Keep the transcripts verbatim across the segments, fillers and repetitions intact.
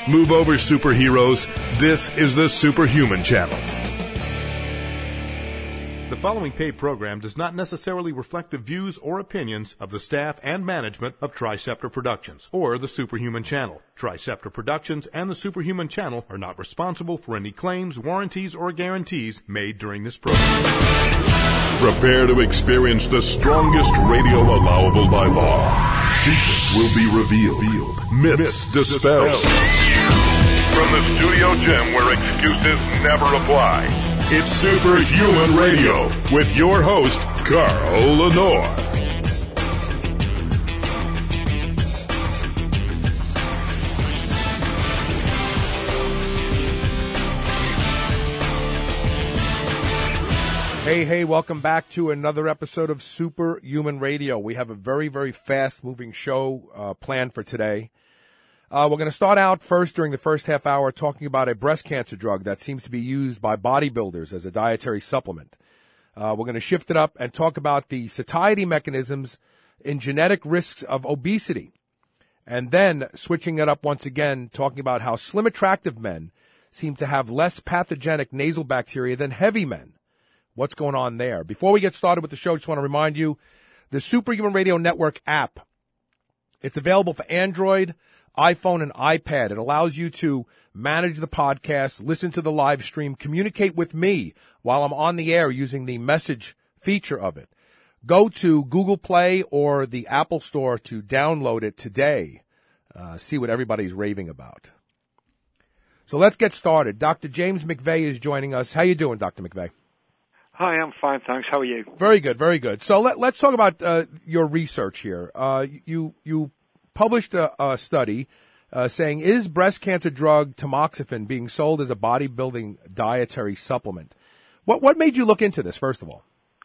Move over, superheroes. This is the Superhuman Channel. The following paid program does not necessarily reflect the views or opinions of the staff and management of Triceptor Productions or the Superhuman Channel. Triceptor Productions and the Superhuman Channel are not responsible for any claims, warranties, or guarantees made during this program. Prepare to experience the strongest radio allowable by law. Secrets will be revealed. Myths, Myths dispelled. From the studio gym where excuses never apply. It's Superhuman Radio with your host, Carl Lenore. Hey, hey, welcome back to another episode of Superhuman Radio. We have a very, very fast-moving show uh, planned for today. Uh, we're going to start out first during the first half hour talking about a breast cancer drug that seems to be used by bodybuilders as a dietary supplement. Uh, we're going to shift it up and talk about the satiety mechanisms in genetic risks of obesity. And then switching it up once again, talking about how slim, attractive men seem to have less pathogenic nasal bacteria than heavy men. What's going on there? Before we get started with the show, I just want to remind you, the Superhuman Radio Network app, it's available for Android, iPhone, and iPad. It allows you to manage the podcast, listen to the live stream, communicate with me while I'm on the air using the message feature of it. Go to Google Play or the Apple Store to download it today. Uh, see what everybody's raving about. So let's get started. Doctor James McVeigh is joining us. How you doing, Doctor McVeigh? Hi, I'm fine, thanks. How are you? Very good, very good. So let, let's talk about uh, your research here. Uh, you you published a, a study uh, saying, is breast cancer drug tamoxifen being sold as a bodybuilding dietary supplement? What what made you look into this, first of all?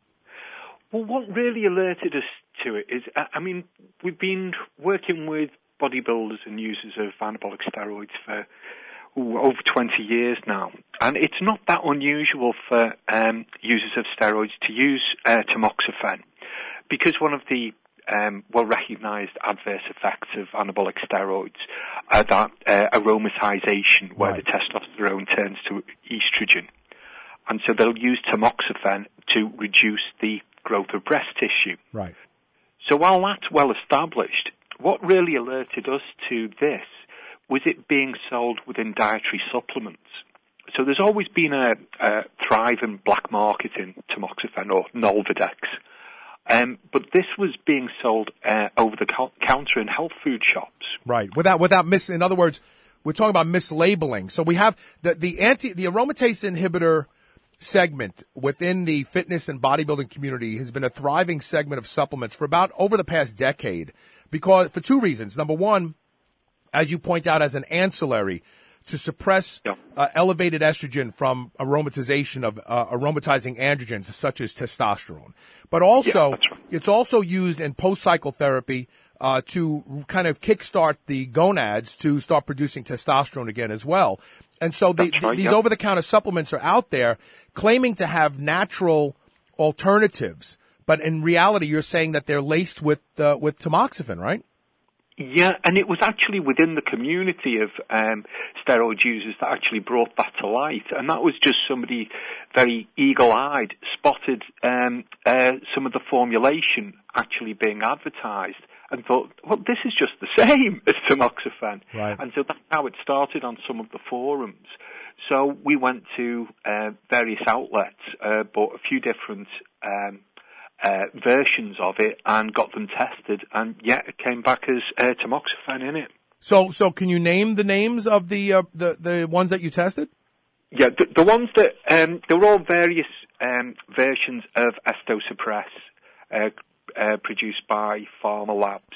Well, what really alerted us to it is, I mean, we've been working with bodybuilders and users of anabolic steroids for ooh, over twenty years now. And it's not that unusual for um, users of steroids to use uh, tamoxifen, because one of the um, well-recognized adverse effects of anabolic steroids are that uh, aromatization, where right. the testosterone turns to estrogen. And so they'll use tamoxifen to reduce the growth of breast tissue. Right. So while that's well established, what really alerted us to this was it being sold within dietary supplements. So there's always been a, a thriving black market in tamoxifen, or Nolvadex. Um, but this was being sold uh, over the co- counter in health food shops. Right. Without without mis. In other words, we're talking about mislabeling. So we have the the anti the aromatase inhibitor segment within the fitness and bodybuilding community has been a thriving segment of supplements for about over the past decade, because for two reasons. Number one, as you point out, as an ancillary to suppress yeah. uh, elevated estrogen from aromatization of uh, aromatizing androgens such as testosterone. But also, yeah, that's right. it's also used in post-cycle therapy uh, to kind of kickstart the gonads to start producing testosterone again as well. And so the, right, these yeah. over-the-counter supplements are out there claiming to have natural alternatives. But in reality, you're saying that they're laced with uh, with tamoxifen, right? Yeah, and it was actually within the community of um, steroid users that actually brought that to light. And that was just somebody very eagle-eyed spotted um, uh, some of the formulation actually being advertised and thought, well, this is just the same as tamoxifen. Right. And so that's how it started on some of the forums. So we went to uh, various outlets, uh, bought a few different um Uh, versions of it and got them tested, and yeah, it came back as uh, tamoxifen in it. So, so can you name the names of the uh, the the ones that you tested? Yeah, the, the ones that um, they were all various um, versions of Estosuppress, uh, uh, produced by Pharma Labs,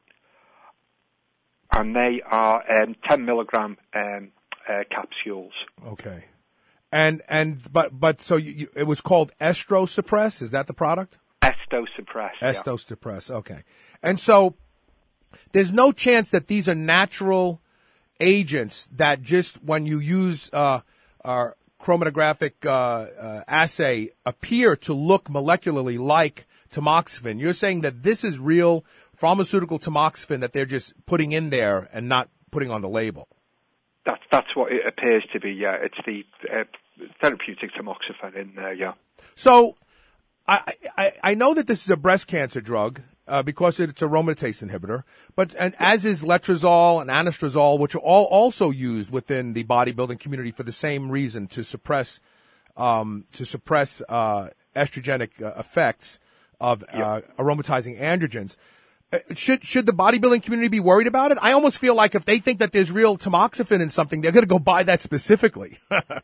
and they are um, ten milligram um, uh, capsules. Okay, and and but but so you, you, it was called Estosuppress. Is that the product? Estosuppress. Estosuppress, yeah. Okay. And so there's no chance that these are natural agents that just when you use uh, our chromatographic uh, uh, assay appear to look molecularly like tamoxifen. You're saying that this is real pharmaceutical tamoxifen that they're just putting in there and not putting on the label. that's that's what it appears to be. Yeah, it's the uh, therapeutic tamoxifen in there. Yeah. So, I, I I know that this is a breast cancer drug uh, because it's a aromatase inhibitor, but and as is letrozole and anastrozole, which are all also used within the bodybuilding community for the same reason, to suppress um, to suppress uh, estrogenic uh, effects of uh, yep. aromatizing androgens. Should should the bodybuilding community be worried about it? I almost feel like if they think that there's real tamoxifen in something, they're going to go buy that specifically.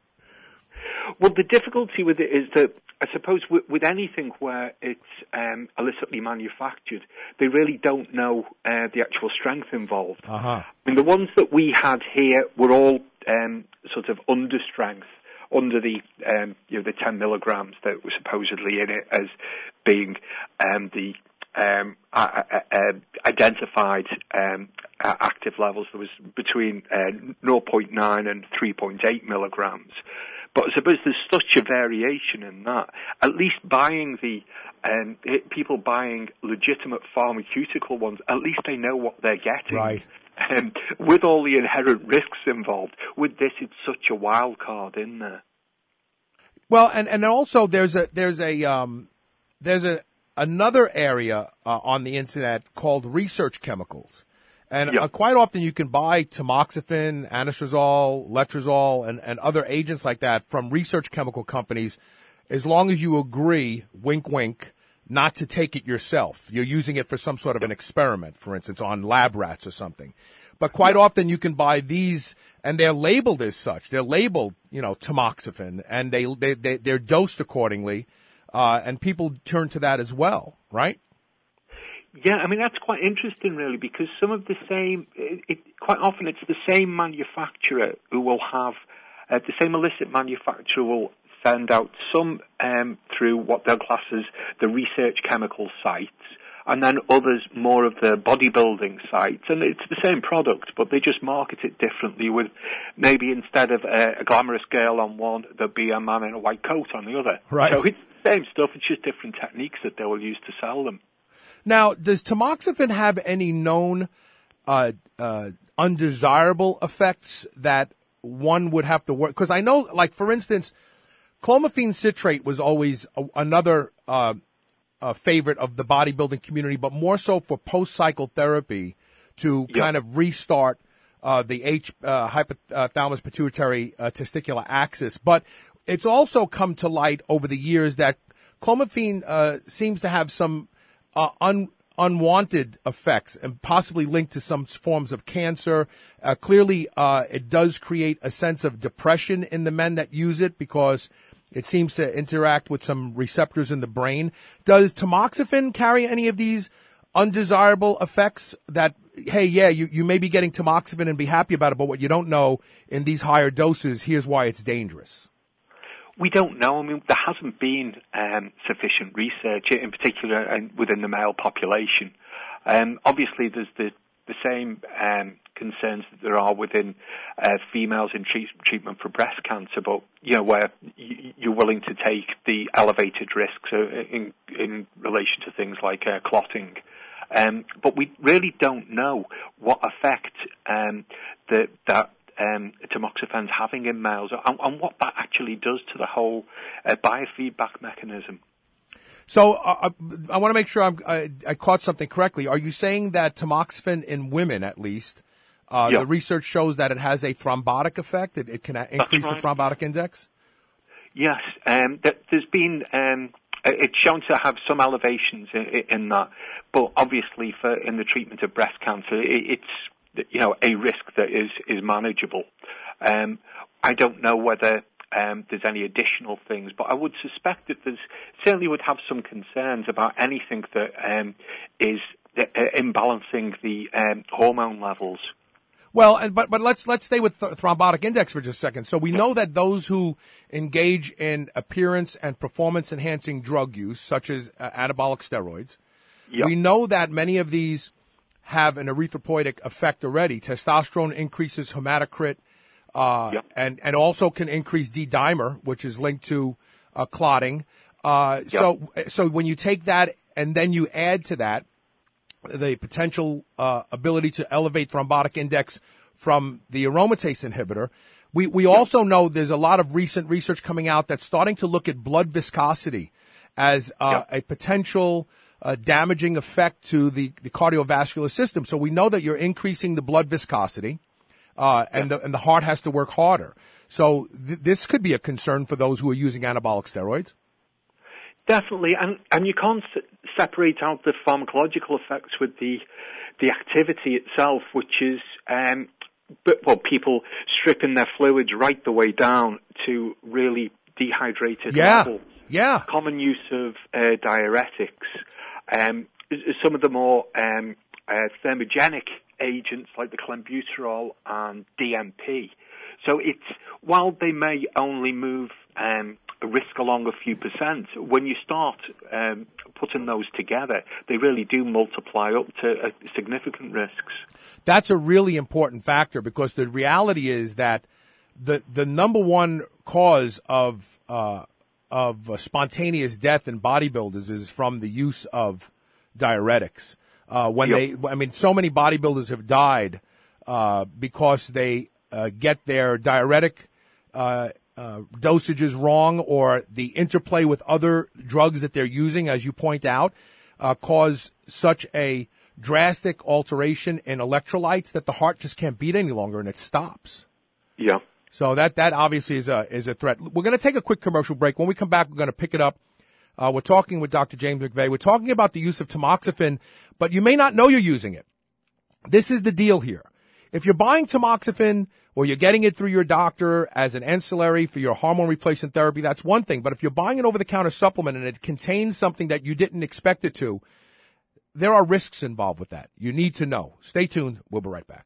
Well, the difficulty with it is that I suppose with, with anything where it's um, illicitly manufactured, they really don't know uh, the actual strength involved. Uh-huh. I mean, the ones that we had here were all um, sort of under strength, under the um, you know the ten milligrams that were supposedly in it as being um, the Um, uh, uh, identified um, uh, active levels. There was between uh, zero point nine and three point eight milligrams. But I suppose there's such a variation in that. At least buying the um, people buying legitimate pharmaceutical ones, at least they know what they're getting. Right. Um, with all the inherent risks involved, with this, it's such a wild card in there. Well, and, and also there's a there's a um, there's a another area uh, on the internet called research chemicals. And yep. uh, quite often you can buy tamoxifen, anastrozole, letrozole, and, and other agents like that from research chemical companies as long as you agree, wink, wink, not to take it yourself. You're using it for some sort of an experiment, for instance, on lab rats or something. But quite yep. often you can buy these, and they're labeled as such. They're labeled, you know, tamoxifen, and they, they, they, they're dosed accordingly. Uh, and people turn to that as well, right? Yeah, I mean, that's quite interesting, really, because some of the same, it, it, quite often it's the same manufacturer who will have, uh, the same illicit manufacturer will send out some um, through what they'll class as the research chemical sites, and then others more of the bodybuilding sites. And it's the same product, but they just market it differently with maybe instead of a, a glamorous girl on one, there'll be a man in a white coat on the other. Right. So it's the same stuff, it's just different techniques that they will use to sell them. Now, does tamoxifen have any known uh, uh, undesirable effects that one would have to work? Because I know, like, for instance, clomiphene citrate was always a, another uh, a favorite of the bodybuilding community, but more so for post-cycle therapy to yep. kind of restart uh, the H, uh, hypothalamus pituitary uh, testicular axis. But it's also come to light over the years that clomiphene uh, seems to have some uh, un, unwanted effects and possibly linked to some forms of cancer. Uh, clearly, uh, it does create a sense of depression in the men that use it because it seems to interact with some receptors in the brain. Does tamoxifen carry any of these undesirable effects that, hey, yeah, you, you may be getting tamoxifen and be happy about it, but what you don't know in these higher doses, here's why it's dangerous? We don't know. I mean, there hasn't been um, sufficient research, in particular uh, within the male population. Um, obviously, there's the, the same um, concerns that there are within uh, females in treat, treatment for breast cancer, but, you know, where y- you're willing to take the elevated risks uh, in, in relation to things like uh, clotting. Um, but we really don't know what effect um, the, that Um, tamoxifen's having in males, and, and what that actually does to the whole uh, biofeedback mechanism. So uh, I want to make sure I'm, I, I caught something correctly. Are you saying that tamoxifen in women, at least, uh, yeah. the research shows that it has a thrombotic effect? It, it can increase right. the thrombotic index? Yes. Um, there's been, um, it's shown to have some elevations in, in that, but obviously for in the treatment of breast cancer, it, it's you know, a risk that is, is manageable. Um, I don't know whether um, there's any additional things, but I would suspect that there's certainly would have some concerns about anything that um, is uh, imbalancing the um, hormone levels. Well, and, but but let's let's stay with th- thrombotic index for just a second. So we know that those who engage in appearance and performance enhancing drug use, such as uh, anabolic steroids, yep. we know that many of these have an erythropoietic effect already. Testosterone increases hematocrit, uh, yep. and, and also can increase D-dimer, which is linked to uh, clotting. Uh, yep. So, so when you take that and then you add to that the potential uh, ability to elevate thrombotic index from the aromatase inhibitor. We we also know there's a lot of recent research coming out that's starting to look at blood viscosity as uh, yep. a potential uh, damaging effect to the, the cardiovascular system. So we know that you're increasing the blood viscosity, uh, and yep. the and the heart has to work harder. So th- this could be a concern for those who are using anabolic steroids. Definitely, and and you can't s- separate out the pharmacological effects with the the activity itself, which is um, but, well, people stripping their fluids right the way down to really dehydrated yeah. levels. Yeah. Common use of uh, diuretics. Um, some of the more um, uh, thermogenic agents like the clenbuterol and D M P. So it's, while they may only move um, a risk along a few percent, when you start um, putting those together, they really do multiply up to uh, significant risks. That's a really important factor, because the reality is that the the number one cause of uh, of uh, spontaneous death in bodybuilders is from the use of diuretics. Uh, when yep. they, I mean, so many bodybuilders have died uh, because they uh, get their diuretic uh, uh, dosages wrong, or the interplay with other drugs that they're using, as you point out, uh, cause such a drastic alteration in electrolytes that the heart just can't beat any longer and it stops. Yeah. So that, that obviously is a, is a threat. We're going to take a quick commercial break. When we come back, we're going to pick it up. Uh, we're talking with Doctor James McVeigh. We're talking about the use of tamoxifen, but you may not know you're using it. This is the deal here. If you're buying tamoxifen or you're getting it through your doctor as an ancillary for your hormone replacement therapy, that's one thing. But if you're buying an over-the-counter supplement and it contains something that you didn't expect it to, there are risks involved with that. You need to know. Stay tuned. We'll be right back.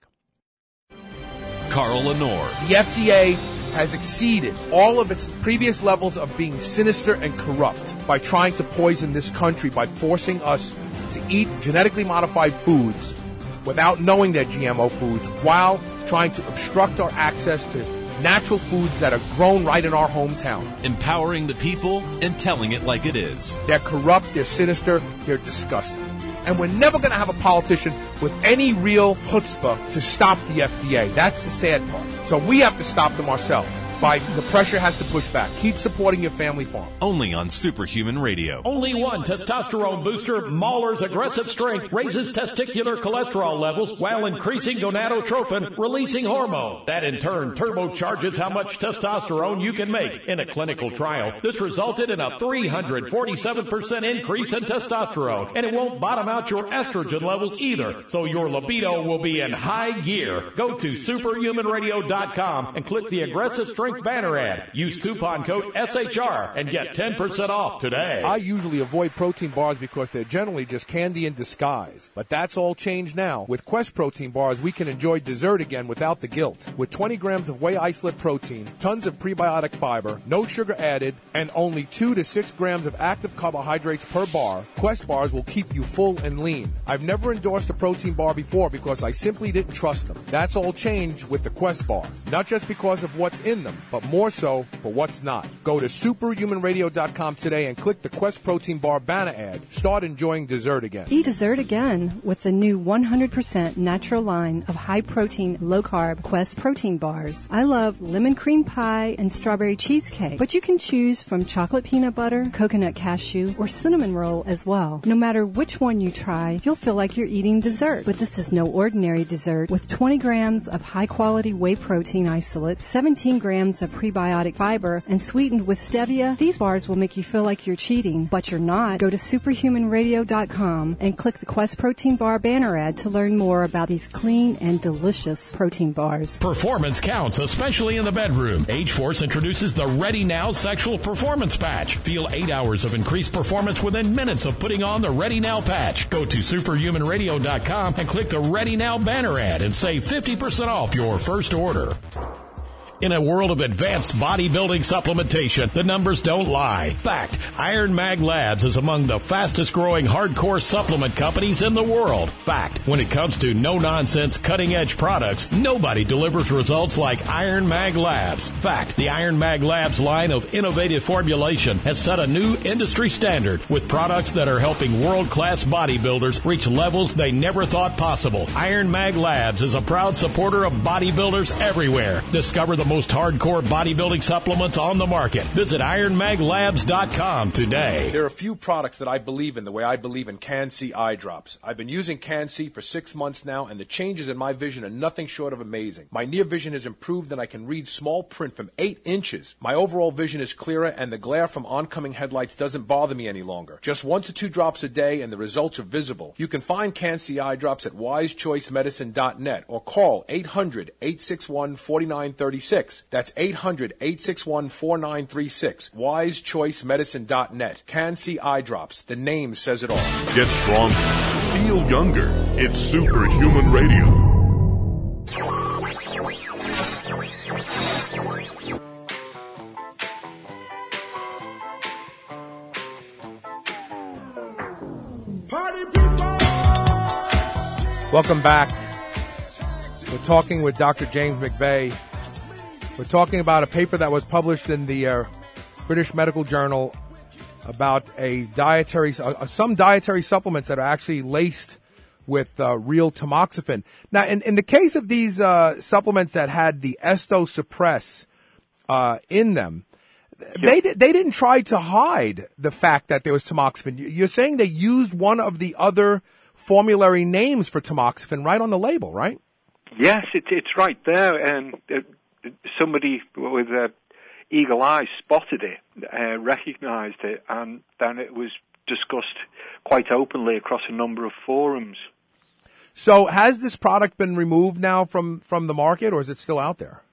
Carl Lenore. The F D A has exceeded all of its previous levels of being sinister and corrupt by trying to poison this country by forcing us to eat genetically modified foods without knowing they're G M O foods, while trying to obstruct our access to natural foods that are grown right in our hometown. Empowering the people and telling it like it is. They're corrupt, they're sinister, they're disgusting. And we're never going to have a politician with any real chutzpah to stop the F D A. That's the sad part. So we have to stop them ourselves. By the pressure has to push back. Keep supporting your family farm. Only on Superhuman Radio. Only one testosterone booster, Mahler's Aggressive Strength, raises testicular cholesterol levels while increasing gonadotropin, releasing hormone. That in turn turbocharges how much testosterone you can make. In a clinical trial, this resulted in a three hundred forty-seven percent increase in testosterone, and it won't bottom out your estrogen levels either, so your libido will be in high gear. Go to superhuman radio dot com and click the Aggressive Strength banner ad. Use coupon code S H R and get ten percent off today. I usually avoid protein bars because they're generally just candy in disguise. But that's all changed now. With Quest protein bars, we can enjoy dessert again without the guilt. With twenty grams of whey isolate protein, tons of prebiotic fiber, no sugar added, and only two to six grams of active carbohydrates per bar, Quest bars will keep you full and lean. I've never endorsed a protein bar before because I simply didn't trust them. That's all changed with the Quest bar. Not just because of what's in them, but more so for what's not. Go to superhuman radio dot com today and click the Quest Protein Bar banner ad. Start enjoying dessert again. Eat dessert again with the new one hundred percent natural line of high-protein, low-carb Quest Protein Bars. I love lemon cream pie and strawberry cheesecake, but you can choose from chocolate peanut butter, coconut cashew, or cinnamon roll as well. No matter which one you try, you'll feel like you're eating dessert. But this is no ordinary dessert. With twenty grams of high-quality whey protein isolate, seventeen grams of prebiotic fiber, and sweetened with stevia, these bars will make you feel like you're cheating, but you're not. Go to superhuman radio dot com and click the Quest Protein Bar banner ad to learn more about these clean and delicious protein bars. Performance counts, especially in the bedroom. Age-Force introduces the Ready Now Sexual Performance Patch. Feel eight hours of increased performance within minutes of putting on the Ready Now patch. Go to superhuman radio dot com and click the Ready Now banner ad and save fifty percent off your first order. In a world of advanced bodybuilding supplementation, the numbers don't lie. Fact, Iron Mag Labs is among the fastest growing hardcore supplement companies in the world. Fact, when it comes to no-nonsense, cutting-edge products, nobody delivers results like Iron Mag Labs. Fact, the Iron Mag Labs line of innovative formulation has set a new industry standard with products that are helping world-class bodybuilders reach levels they never thought possible. Iron Mag Labs is a proud supporter of bodybuilders everywhere. Discover the most hardcore bodybuilding supplements on the market. Visit iron mag labs dot com today. There are a few products that I believe in the way I believe in Can-C eye drops. I've been using Can-C for six months now, and the changes in my vision are nothing short of amazing. My near vision has improved, and I can read small print from eight inches. My overall vision is clearer, and the glare from oncoming headlights doesn't bother me any longer. Just one to two drops a day, and the results are visible. You can find Can-C eye drops at wise choice medicine dot net or call eight hundred, eight six one, four nine three six. That's eight hundred, eight six one, four nine three six. wise choice medicine dot net. Can-C eye drops. The name says it all. Get stronger. Feel younger. It's Superhuman Radio. Party people! Welcome back. We're talking with Doctor James McVeigh. We're talking about a paper that was published in the uh, British Medical Journal about a dietary, uh, some dietary supplements that are actually laced with uh, real tamoxifen. Now, in, in the case of these uh, supplements that had the Estosuppress uh, in them, they they didn't try to hide the fact that there was tamoxifen. You're saying they used one of the other formulary names for tamoxifen right on the label, right? Yes, it, it's right there, and uh, somebody with uh, eagle eyes spotted it, uh, recognized it, and then it was discussed quite openly across a number of forums. So has this product been removed now from, from the market, or is it still out there?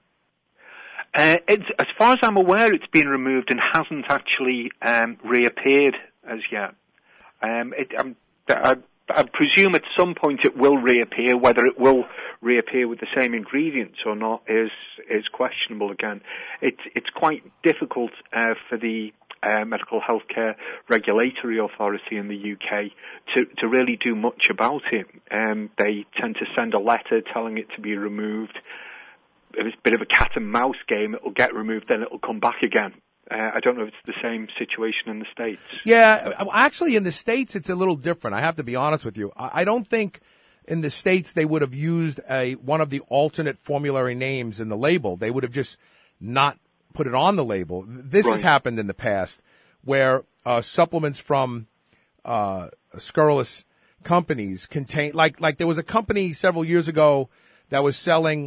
Uh, it's, as far as I'm aware, it's been removed and hasn't actually um, reappeared as yet. Um, it, um, I, I presume at some point it will reappear. Whether it will reappear with the same ingredients or not is is questionable again. It's it's quite difficult uh, for the uh, Medical Healthcare Regulatory Authority in the U K to, to really do much about it. Um, they tend to send a letter telling it to be removed. It's a bit of a cat and mouse game. It will get removed, then it will come back again. Uh, I don't know if it's the same situation in the States. Yeah, actually in the States it's a little different. I have to be honest with you. I don't think in the States they would have used a one of the alternate formulary names in the label. They would have just not put it on the label. This right. has happened in the past where uh, supplements from uh, scurrilous companies contain, like like there was a company several years ago that was selling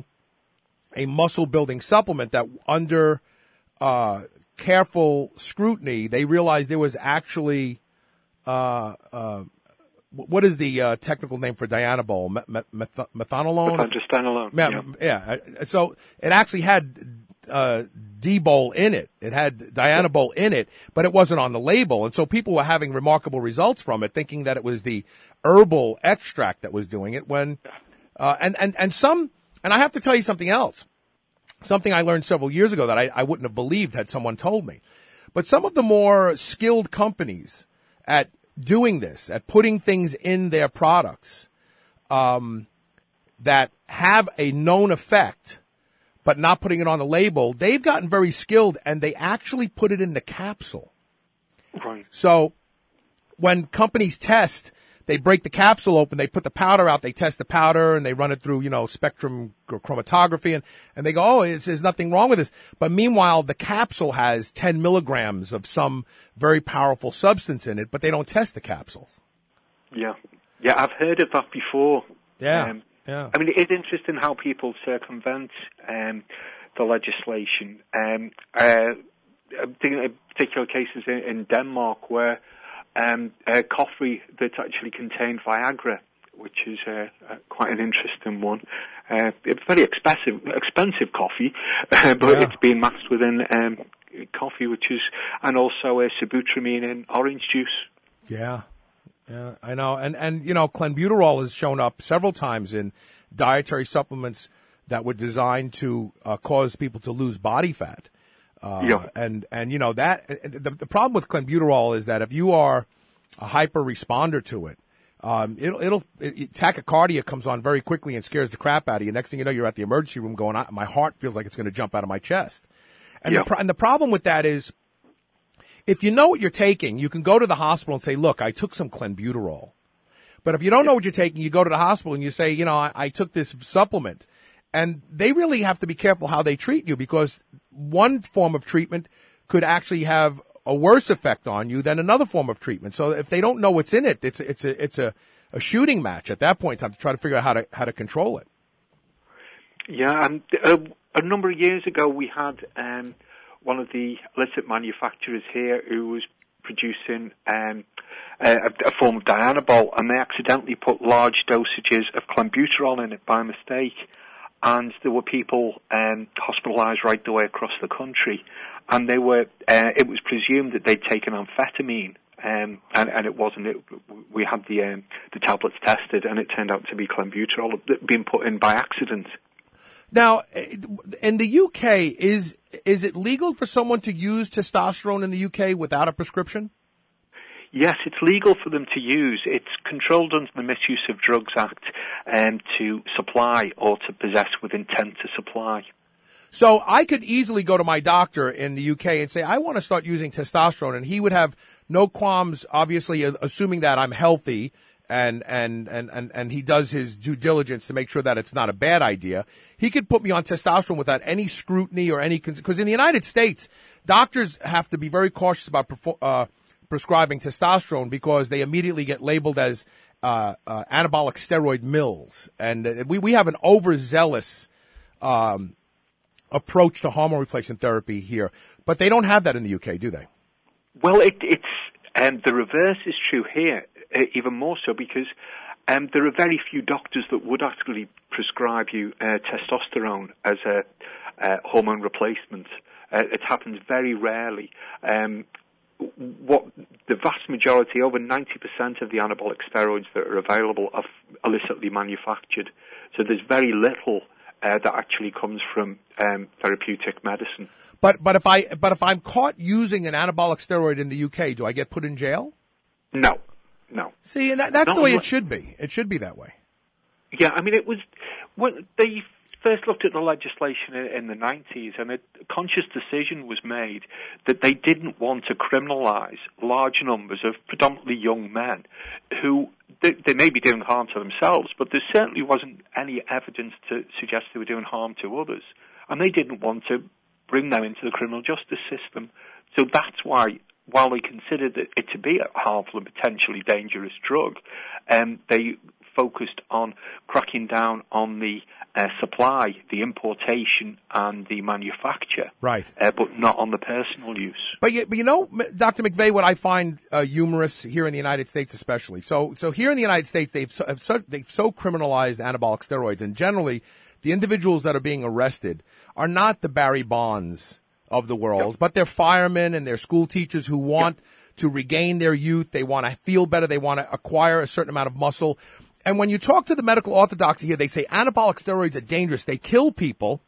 a muscle-building supplement that under uh, careful scrutiny, they realized there was actually, uh, uh, what is the uh, technical name for Dianabol? Meth- meth- methanolone? Methanostanolone. Yeah, yeah. yeah. So it actually had uh, D-bol in it. It had Dianabol in it, but it wasn't on the label. And so people were having remarkable results from it, thinking that it was the herbal extract that was doing it. When uh, and, and, and some... And I have to tell you something else, something I learned several years ago that I, I wouldn't have believed had someone told me. But some of the more skilled companies at doing this, at putting things in their products um, that have a known effect, but not putting it on the label, they've gotten very skilled, and they actually put it in the capsule. Right. So when companies test, they break the capsule open, they put the powder out, they test the powder, and they run it through, you know, spectrum chromatography, and, and they go, oh, it's, there's nothing wrong with this. But meanwhile, the capsule has ten milligrams of some very powerful substance in it, but they don't test the capsules. Yeah. Yeah, I've heard of that before. Yeah, um, yeah. I mean, it is interesting how people circumvent um, the legislation. Um, uh, I'm thinking of particular cases in, in Denmark where Um, uh, coffee that actually contained Viagra, which is uh, uh, quite an interesting one. Uh, it's very expensive, expensive coffee, uh, but yeah. it's being maxed within um, coffee, which is, and also uh, sibutramine in orange juice. Yeah, yeah, I know. And and you know, clenbuterol has shown up several times in dietary supplements that were designed to uh, cause people to lose body fat. Uh, yeah. And, and, you know, that the, the problem with clenbuterol is that if you are a hyper responder to it, um, it'll, it'll, it, tachycardia comes on very quickly and scares the crap out of you. Next thing you know, you're at the emergency room going, my heart feels like it's going to jump out of my chest. And, yeah. the, pro- and the problem with that is, if you know what you're taking, you can go to the hospital and say, look, I took some clenbuterol. But if you don't know what you're taking, you go to the hospital and you say, you know, I, I took this supplement. And they really have to be careful how they treat you, because one form of treatment could actually have a worse effect on you than another form of treatment. So if they don't know what's in it, it's it's a it's a, a shooting match at that point in time to try to figure out how to how to control it. Yeah, and uh, a number of years ago we had um, one of the illicit manufacturers here who was producing um, a, a form of Dianabol, and they accidentally put large dosages of clenbuterol in it by mistake. And there were people um, hospitalized right the way across the country. And they were, uh, it was presumed that they'd taken amphetamine, um, and, and it wasn't. It, we had the um, the tablets tested, and it turned out to be clenbuterol being put in by accident. Now, in the U K, is is it legal for someone to use testosterone in the U K without a prescription? Yes, it's legal for them to use. It's controlled under the Misuse of Drugs Act um, to supply or to possess with intent to supply. So I could easily go to my doctor in the U K and say, I want to start using testosterone, and he would have no qualms, obviously, assuming that I'm healthy, and, and, and, and, and he does his due diligence to make sure that it's not a bad idea. He could put me on testosterone without any scrutiny or any, because in the United States, doctors have to be very cautious about uh, prescribing testosterone, because they immediately get labeled as uh, uh, anabolic steroid mills. And uh, we, we have an overzealous um, approach to hormone replacement therapy here. But they don't have that in the U K, do they? Well, it, it's um, the reverse is true here, uh, even more so, because um, there are very few doctors that would actually prescribe you uh, testosterone as a uh, hormone replacement. Uh, it happens very rarely. Um, What the vast majority, over ninety percent of the anabolic steroids that are available are illicitly manufactured. So there's very little uh, that actually comes from um, therapeutic medicine. But but if I but if I'm caught using an anabolic steroid in the U K, do I get put in jail? No, no. See, and that, that's Not the way unless, it should be. It should be that way. Yeah, I mean, it was when they first looked at the legislation in the nineties, and a conscious decision was made that they didn't want to criminalize large numbers of predominantly young men who, they, they may be doing harm to themselves, but there certainly wasn't any evidence to suggest they were doing harm to others. And they didn't want to bring them into the criminal justice system. So that's why, while they considered it to be a harmful and potentially dangerous drug, um, they focused on cracking down on the uh, supply, the importation, and the manufacture. Right. Uh, but not on the personal use. But you, but you know, Doctor McVeigh, what I find uh, humorous here in the United States especially. So so here in the United States, they've so, have so, they've so criminalized anabolic steroids, and generally the individuals that are being arrested are not the Barry Bonds of the world, yep. but they're firemen and they're school teachers who want yep. to regain their youth. They want to feel better. They want to acquire a certain amount of muscle. And when you talk to the medical orthodoxy here, they say anabolic steroids are dangerous. They kill people.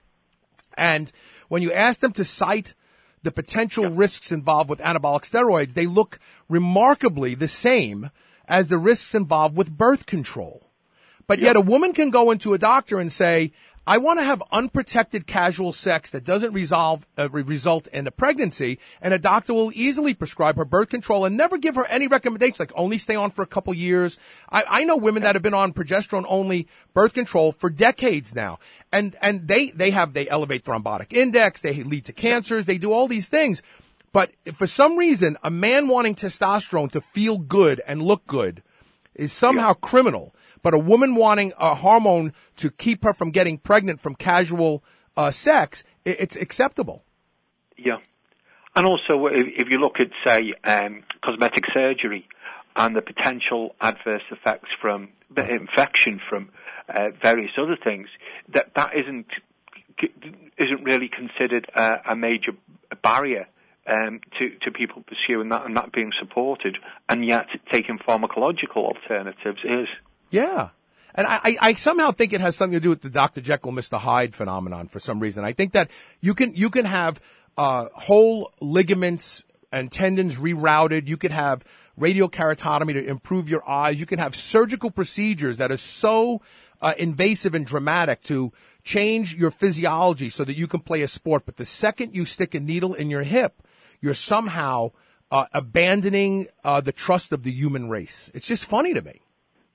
And when you ask them to cite the potential yep. risks involved with anabolic steroids, they look remarkably the same as the risks involved with birth control. But yet a woman can go into a doctor and say, I want to have unprotected casual sex that doesn't resolve, uh, result in a pregnancy, and a doctor will easily prescribe her birth control and never give her any recommendations, like only stay on for a couple years. I, I know women that have been on progesterone-only birth control for decades now, and and they they have they elevate thrombotic index, they lead to cancers, they do all these things. But for some reason, a man wanting testosterone to feel good and look good is somehow yeah. criminal. But a woman wanting a hormone to keep her from getting pregnant from casual uh, sex, it's acceptable. Yeah. And also, if, if you look at, say, um, cosmetic surgery and the potential adverse effects from the infection from uh, various other things, that that isn't isn't really considered a, a major barrier um, to, to people pursuing that and that being supported, and yet taking pharmacological alternatives is. Yeah. And I, I, I somehow think it has something to do with the Doctor Jekyll, Mister Hyde phenomenon for some reason. I think that you can you can have uh, whole ligaments and tendons rerouted. You could have radiokeratotomy to improve your eyes. You can have surgical procedures that are so uh, invasive and dramatic to change your physiology so that you can play a sport. But the second you stick a needle in your hip, you're somehow uh, abandoning uh, the trust of the human race. It's just funny to me.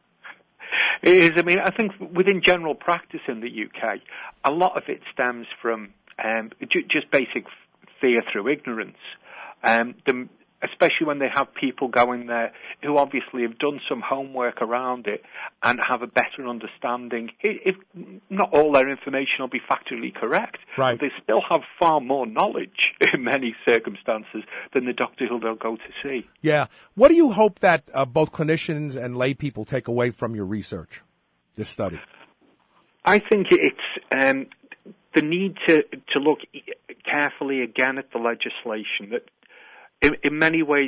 It is. I mean, I think within general practice in the U K, a lot of it stems from um, ju- just basic fear through ignorance. Um, the, especially when they have people going there who obviously have done some homework around it and have a better understanding. If not all their information will be factually correct, right. They still have far more knowledge in many circumstances than the doctor who they'll go to see. Yeah. What do you hope that uh, both clinicians and lay people take away from your research, this study? I think it's um, the need to, to look carefully again at the legislation that In, in many ways,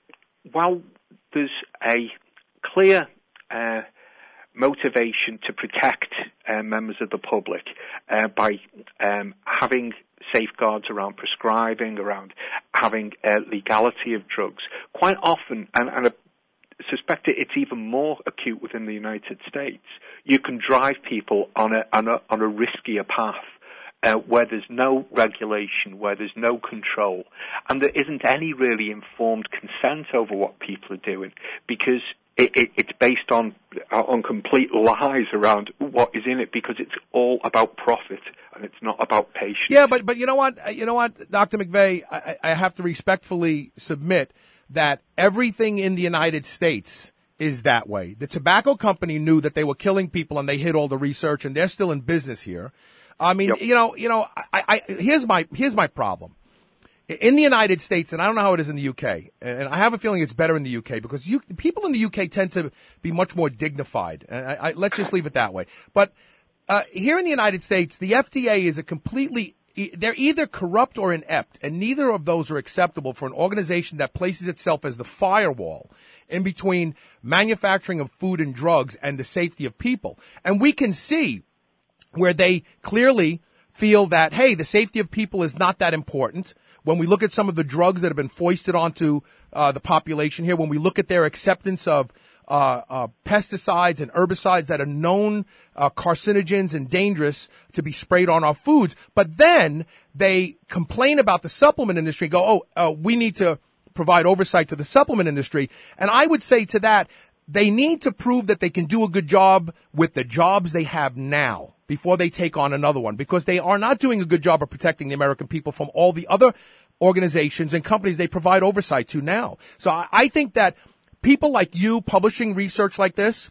while there's a clear uh, motivation to protect uh, members of the public uh, by um, having safeguards around prescribing, around having uh, legality of drugs, quite often, and, and I suspect it's even more acute within the United States, you can drive people on a, on a, on a riskier path. Uh, where there's no regulation, where there's no control, and there isn't any really informed consent over what people are doing, because it, it, it's based on on complete lies around what is in it, because it's all about profit and it's not about patients. Yeah, but but you know what, you know what, Doctor McVeigh, I, I have to respectfully submit that everything in the United States is that way. The tobacco company knew that they were killing people, and they hid all the research, and they're still in business here. I mean, yep. you know, you know, I, I, here's my, here's my problem. In the United States, and I don't know how it is in the U K, and I have a feeling it's better in the U K, because you, people in the U K tend to be much more dignified. And I, I, let's just leave it that way. But, uh, here in the United States, the F D A is a completely, they're either corrupt or inept, and neither of those are acceptable for an organization that places itself as the firewall in between manufacturing of food and drugs and the safety of people. And we can see where they clearly feel that, hey, the safety of people is not that important. When we look at some of the drugs that have been foisted onto uh, the population here, when we look at their acceptance of uh, uh, pesticides and herbicides that are known uh, carcinogens and dangerous to be sprayed on our foods, but then they complain about the supplement industry, go, oh, uh, we need to provide oversight to the supplement industry. And I would say to that, they need to prove that they can do a good job with the jobs they have now before they take on another one, because they are not doing a good job of protecting the American people from all the other organizations and companies they provide oversight to now. So I, I think that people like you publishing research like this,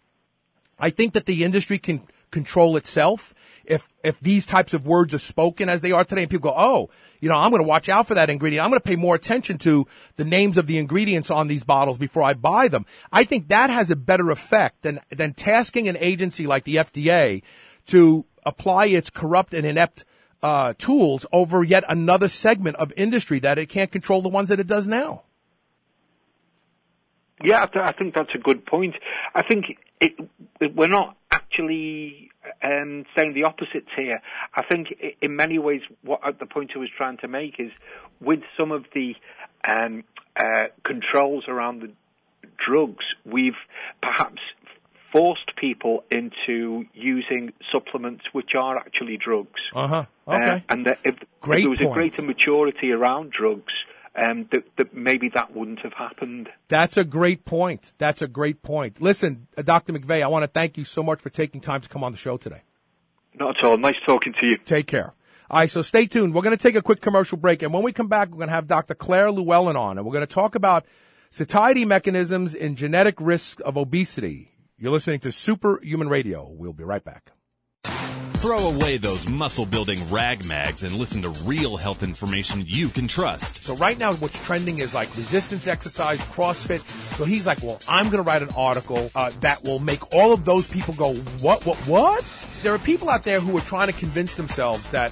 I think that the industry can control itself if if these types of words are spoken as they are today, and people go, oh, you know, I'm going to watch out for that ingredient. I'm going to pay more attention to the names of the ingredients on these bottles before I buy them. I think that has a better effect than than tasking an agency like the F D A to apply its corrupt and inept uh tools over yet another segment of industry that it can't control the ones that it does now. Yeah, I, th- I think that's a good point. I think it, it, we're not actually um, saying the opposites here. I think it, in many ways what the point I was trying to make is with some of the um, uh, controls around the drugs, we've perhaps forced people into using supplements which are actually drugs. Uh-huh. Okay. Uh, and that if, if there was point. a greater maturity around drugs, um, that, that maybe that wouldn't have happened. That's a great point. That's a great point. Listen, uh, Doctor McVeigh, I want to thank you so much for taking time to come on the show today. Not at all. Nice talking to you. Take care. All right, so stay tuned. We're going to take a quick commercial break, and when we come back, we're going to have Doctor Claire Llewellyn on, and we're going to talk about satiety mechanisms in genetic risk of obesity. You're listening to Superhuman Radio. We'll be right back. Throw away those muscle-building rag mags and listen to real health information you can trust. So right now what's trending is like resistance exercise, CrossFit. So he's like, well, I'm going to write an article uh, that will make all of those people go, what, what, what? There are people out there who are trying to convince themselves that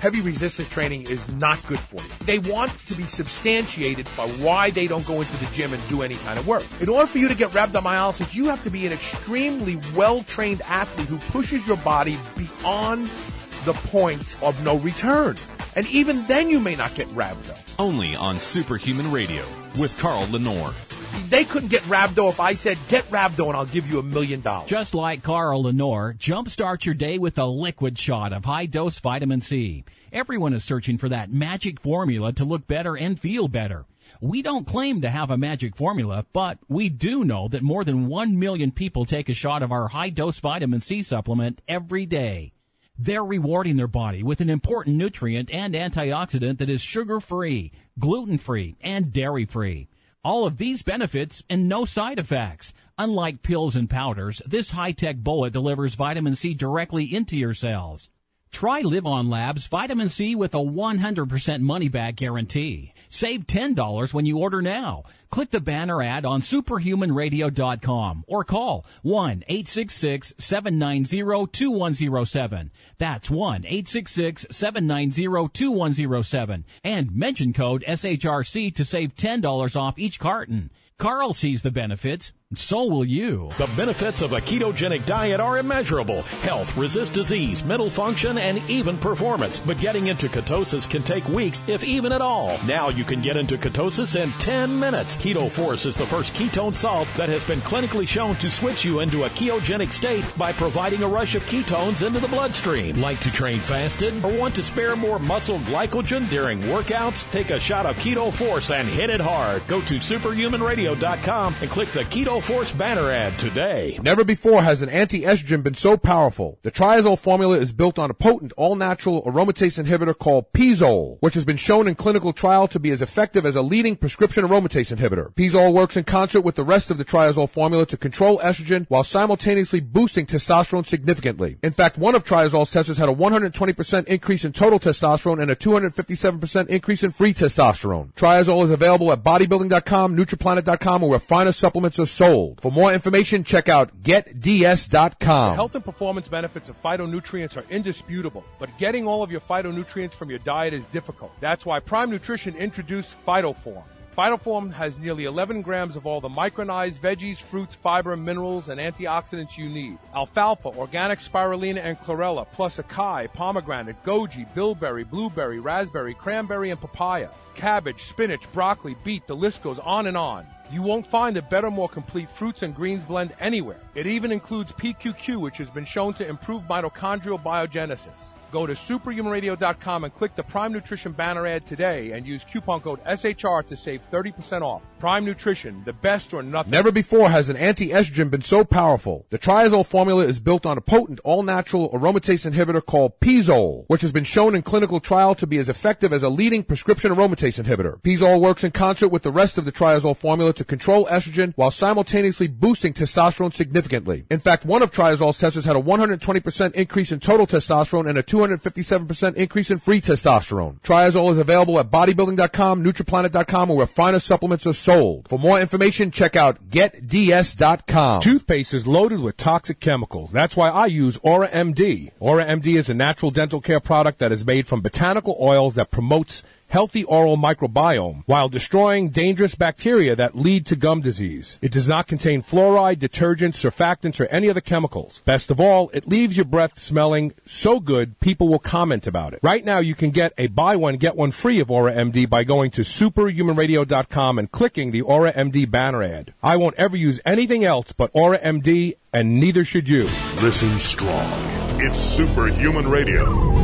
heavy resistance training is not good for you. They want to be substantiated by why they don't go into the gym and do any kind of work. In order for you to get rhabdomyolysis, you have to be an extremely well-trained athlete who pushes your body beyond the point of no return. And even then you may not get rhabdo. Only on Superhuman Radio with Carl Lenore. They couldn't get rhabdo if I said, get rhabdo and I'll give you a million dollars. Just like Carl Lenore, jumpstart your day with a liquid shot of high-dose vitamin C. Everyone is searching for that magic formula to look better and feel better. We don't claim to have a magic formula, but we do know that more than one million people take a shot of our high-dose vitamin C supplement every day. They're rewarding their body with an important nutrient and antioxidant that is sugar-free, gluten-free, and dairy-free. All of these benefits and no side effects. Unlike pills and powders, this high-tech bullet delivers vitamin C directly into your cells. Try Live On Labs Vitamin C with a one hundred percent money-back guarantee. Save ten dollars when you order now. Click the banner ad on superhuman radio dot com or call one eight six six, seven nine zero, two one zero seven. That's one eight six six, seven nine zero, two one zero seven. And mention code S H R C to save ten dollars off each carton. Carl sees the benefits. So will you. The benefits of a ketogenic diet are immeasurable. Health, resist disease, mental function, and even performance. But getting into ketosis can take weeks, if even at all. Now you can get into ketosis in ten minutes. Keto Force is the first ketone salt that has been clinically shown to switch you into a ketogenic state by providing a rush of ketones into the bloodstream. Like to train fasted or want to spare more muscle glycogen during workouts? Take a shot of Keto Force and hit it hard. Go to superhuman radio dot com and click the Keto Force banner ad today. Never before has an anti-estrogen been so powerful. The Triazole formula is built on a potent all-natural aromatase inhibitor called Pizole, which has been shown in clinical trial to be as effective as a leading prescription aromatase inhibitor. Pizole works in concert with the rest of the Triazole formula to control estrogen while simultaneously boosting testosterone significantly. In fact, one of Triazole's testers had a one hundred twenty percent increase in total testosterone and a two hundred fifty-seven percent increase in free testosterone. Triazole is available at bodybuilding dot com, nutriplanet dot com, or where finer supplements are sold. For more information, check out get D S dot com. The health and performance benefits of phytonutrients are indisputable, but getting all of your phytonutrients from your diet is difficult. That's why Prime Nutrition introduced Phytoform. Phytoform has nearly eleven grams of all the micronized veggies, fruits, fiber, minerals, and antioxidants you need. Alfalfa, organic spirulina, and chlorella, plus acai, pomegranate, goji, bilberry, blueberry, raspberry, cranberry, and papaya. Cabbage, spinach, broccoli, beet, the list goes on and on. You won't find a better, more complete fruits and greens blend anywhere. It even includes P Q Q, which has been shown to improve mitochondrial biogenesis. Go to superhuman radio dot com and click the Prime Nutrition banner ad today and use coupon code S H R to save thirty percent off. Prime Nutrition, the best or nothing. Never before has an anti-estrogen been so powerful. The Triazole formula is built on a potent all-natural aromatase inhibitor called Pizole, which has been shown in clinical trial to be as effective as a leading prescription aromatase inhibitor. Pizole works in concert with the rest of the Triazole formula to control estrogen while simultaneously boosting testosterone significantly. In fact, one of Triazole's testers had a one hundred twenty percent increase in total testosterone and a two hundred fifty-seven percent increase in free testosterone. Triazole is available at bodybuilding dot com, nutriplanet dot com, or where finer supplements are sold. For more information, check out get D S dot com. Toothpaste is loaded with toxic chemicals. That's why I use Aura M D. Aura M D is a natural dental care product that is made from botanical oils that promotes healthy oral microbiome while destroying dangerous bacteria that lead to gum disease. It does not contain fluoride, detergents, surfactants, or any other chemicals. Best of all, it leaves your breath smelling so good people will comment about it. Right now, you can get a buy one, get one free of Aura M D by going to superhuman radio dot com and clicking the Aura M D banner ad. I won't ever use anything else but Aura M D, and neither should you. Listen strong. It's Superhuman Radio.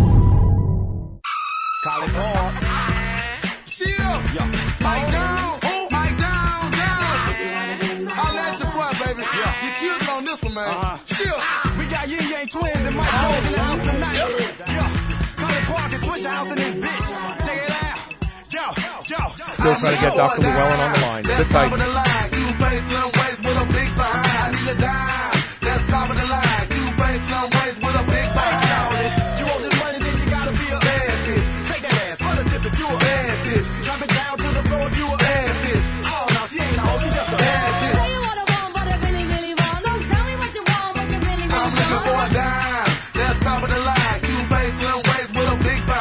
Colin Paul. Chill. Yo. Mike down. Oh, Mike down, down. I'll let your boy, baby. Yeah. You killed it on this one, man. Uh-huh. Chill. We got Yin Yang Twins and Mike Jones in the house tonight. Yeah. yeah. Colin Park and Twitch House in this bitch. Check it out. Yo, yo. Still trying to get Doctor Llewellyn on the line. Sit tight. Top of the line. You face some ways with a big behind. I need a dime. That's top of the line. You face some ways with a big behind. You want this money, then you gotta be a bad bitch. Take that ass, run a dip if you a bad bitch. Drop it down to the floor if you a bad bitch. Oh no, she ain't a hoe, she just a bad bitch. Say you what I want, but I really, really want. So tell me what you want, what you really, really want. I'm looking for a dime. That's top of the line. You face some ways with a big behind.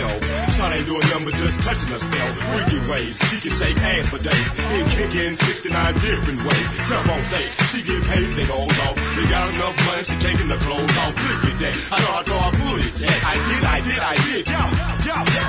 know. Shot ain't doing nothing but just touching herself. Freaky ways, she can shake ass for days. Then kick in sixty-nine different ways. Jump on stage, she get paid, say goes off. They got enough money, she taking the clothes off. Look at that, I know I thought I put it. I did, I did, I did. Yo, yo, yo.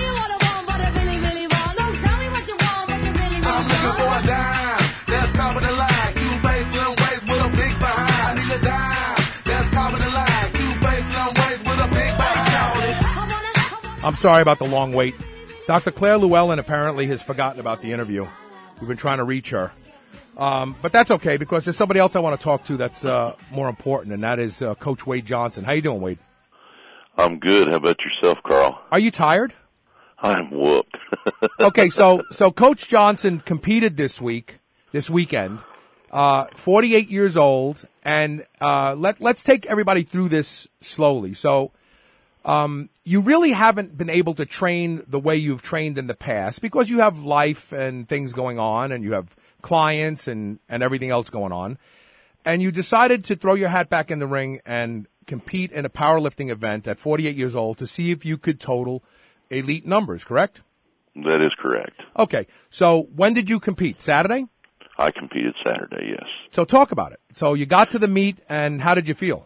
I'm looking for a dime, that's top of the line. Q-Base, slim waist with a big behind. I need a dime, that's top of the line. Q-Base, slim waist with a big behind. I'm sorry about the long wait. Doctor Claire Llewellyn apparently has forgotten about the interview. We've been trying to reach her. Um, but that's okay, because there's somebody else I want to talk to that's uh, more important, and that is uh, Coach Wade Johnson. How you doing, Wade? I'm good. How about yourself, Carl? Are you tired? I'm whooped. Okay, so so Coach Johnson competed this week, this weekend, uh, forty-eight years old, and uh, let let's take everybody through this slowly. So, um, you really haven't been able to train the way you've trained in the past because you have life and things going on, and you have clients and and everything else going on, and you decided to throw your hat back in the ring and compete in a powerlifting event at forty-eight years old to see if you could total elite numbers, correct? That is correct. Okay, so when did you compete? Saturday? I competed Saturday, yes. So talk about it. So you got to the meet, and how did you feel?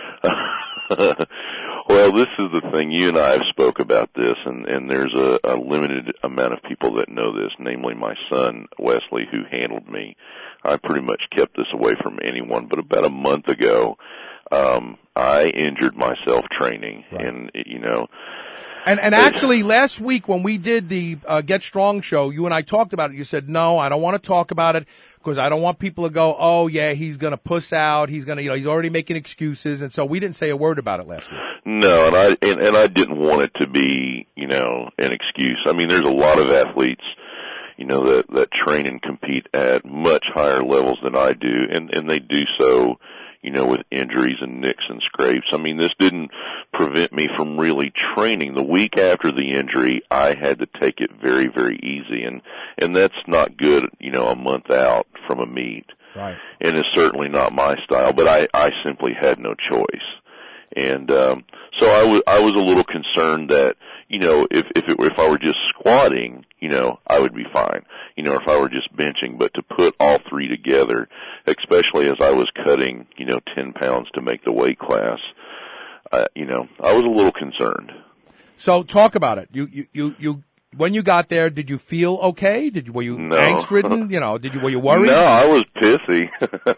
Well, this is the thing. You and I have spoke about this, and, and there's a, a limited amount of people that know this, namely my son, Wesley, who handled me. I pretty much kept this away from anyone, but about a month ago, um, I injured myself training, right. and, you know... And and actually, last week when we did the uh, Get Strong show, you and I talked about it. You said, no, I don't want to talk about it because I don't want people to go, oh, yeah, he's going to puss out. He's going to, you know, he's already making excuses. And so we didn't say a word about it last week. No, and I and, and I didn't want it to be, you know, an excuse. I mean, there's a lot of athletes, you know, that, that train and compete at much higher levels than I do, and, and they do so, you know, with injuries and nicks and scrapes. I mean, this didn't prevent me from really training. The week after the injury, I had to take it very, very easy, and, and that's not good, you know, a month out from a meet. Right. And it's certainly not my style, but I, I simply had no choice. And, um, so I was, I was a little concerned that, you know, if, if it were, if I were just squatting, you know, I would be fine. You know, if I were just benching, but to put all three together, especially as I was cutting, you know, ten pounds to make the weight class, uh, you know, I was a little concerned. So talk about it. You, you, you, you, when you got there, did you feel okay? Did you, were you no. angst-ridden? You know, did you, were you worried? No, I was pissy.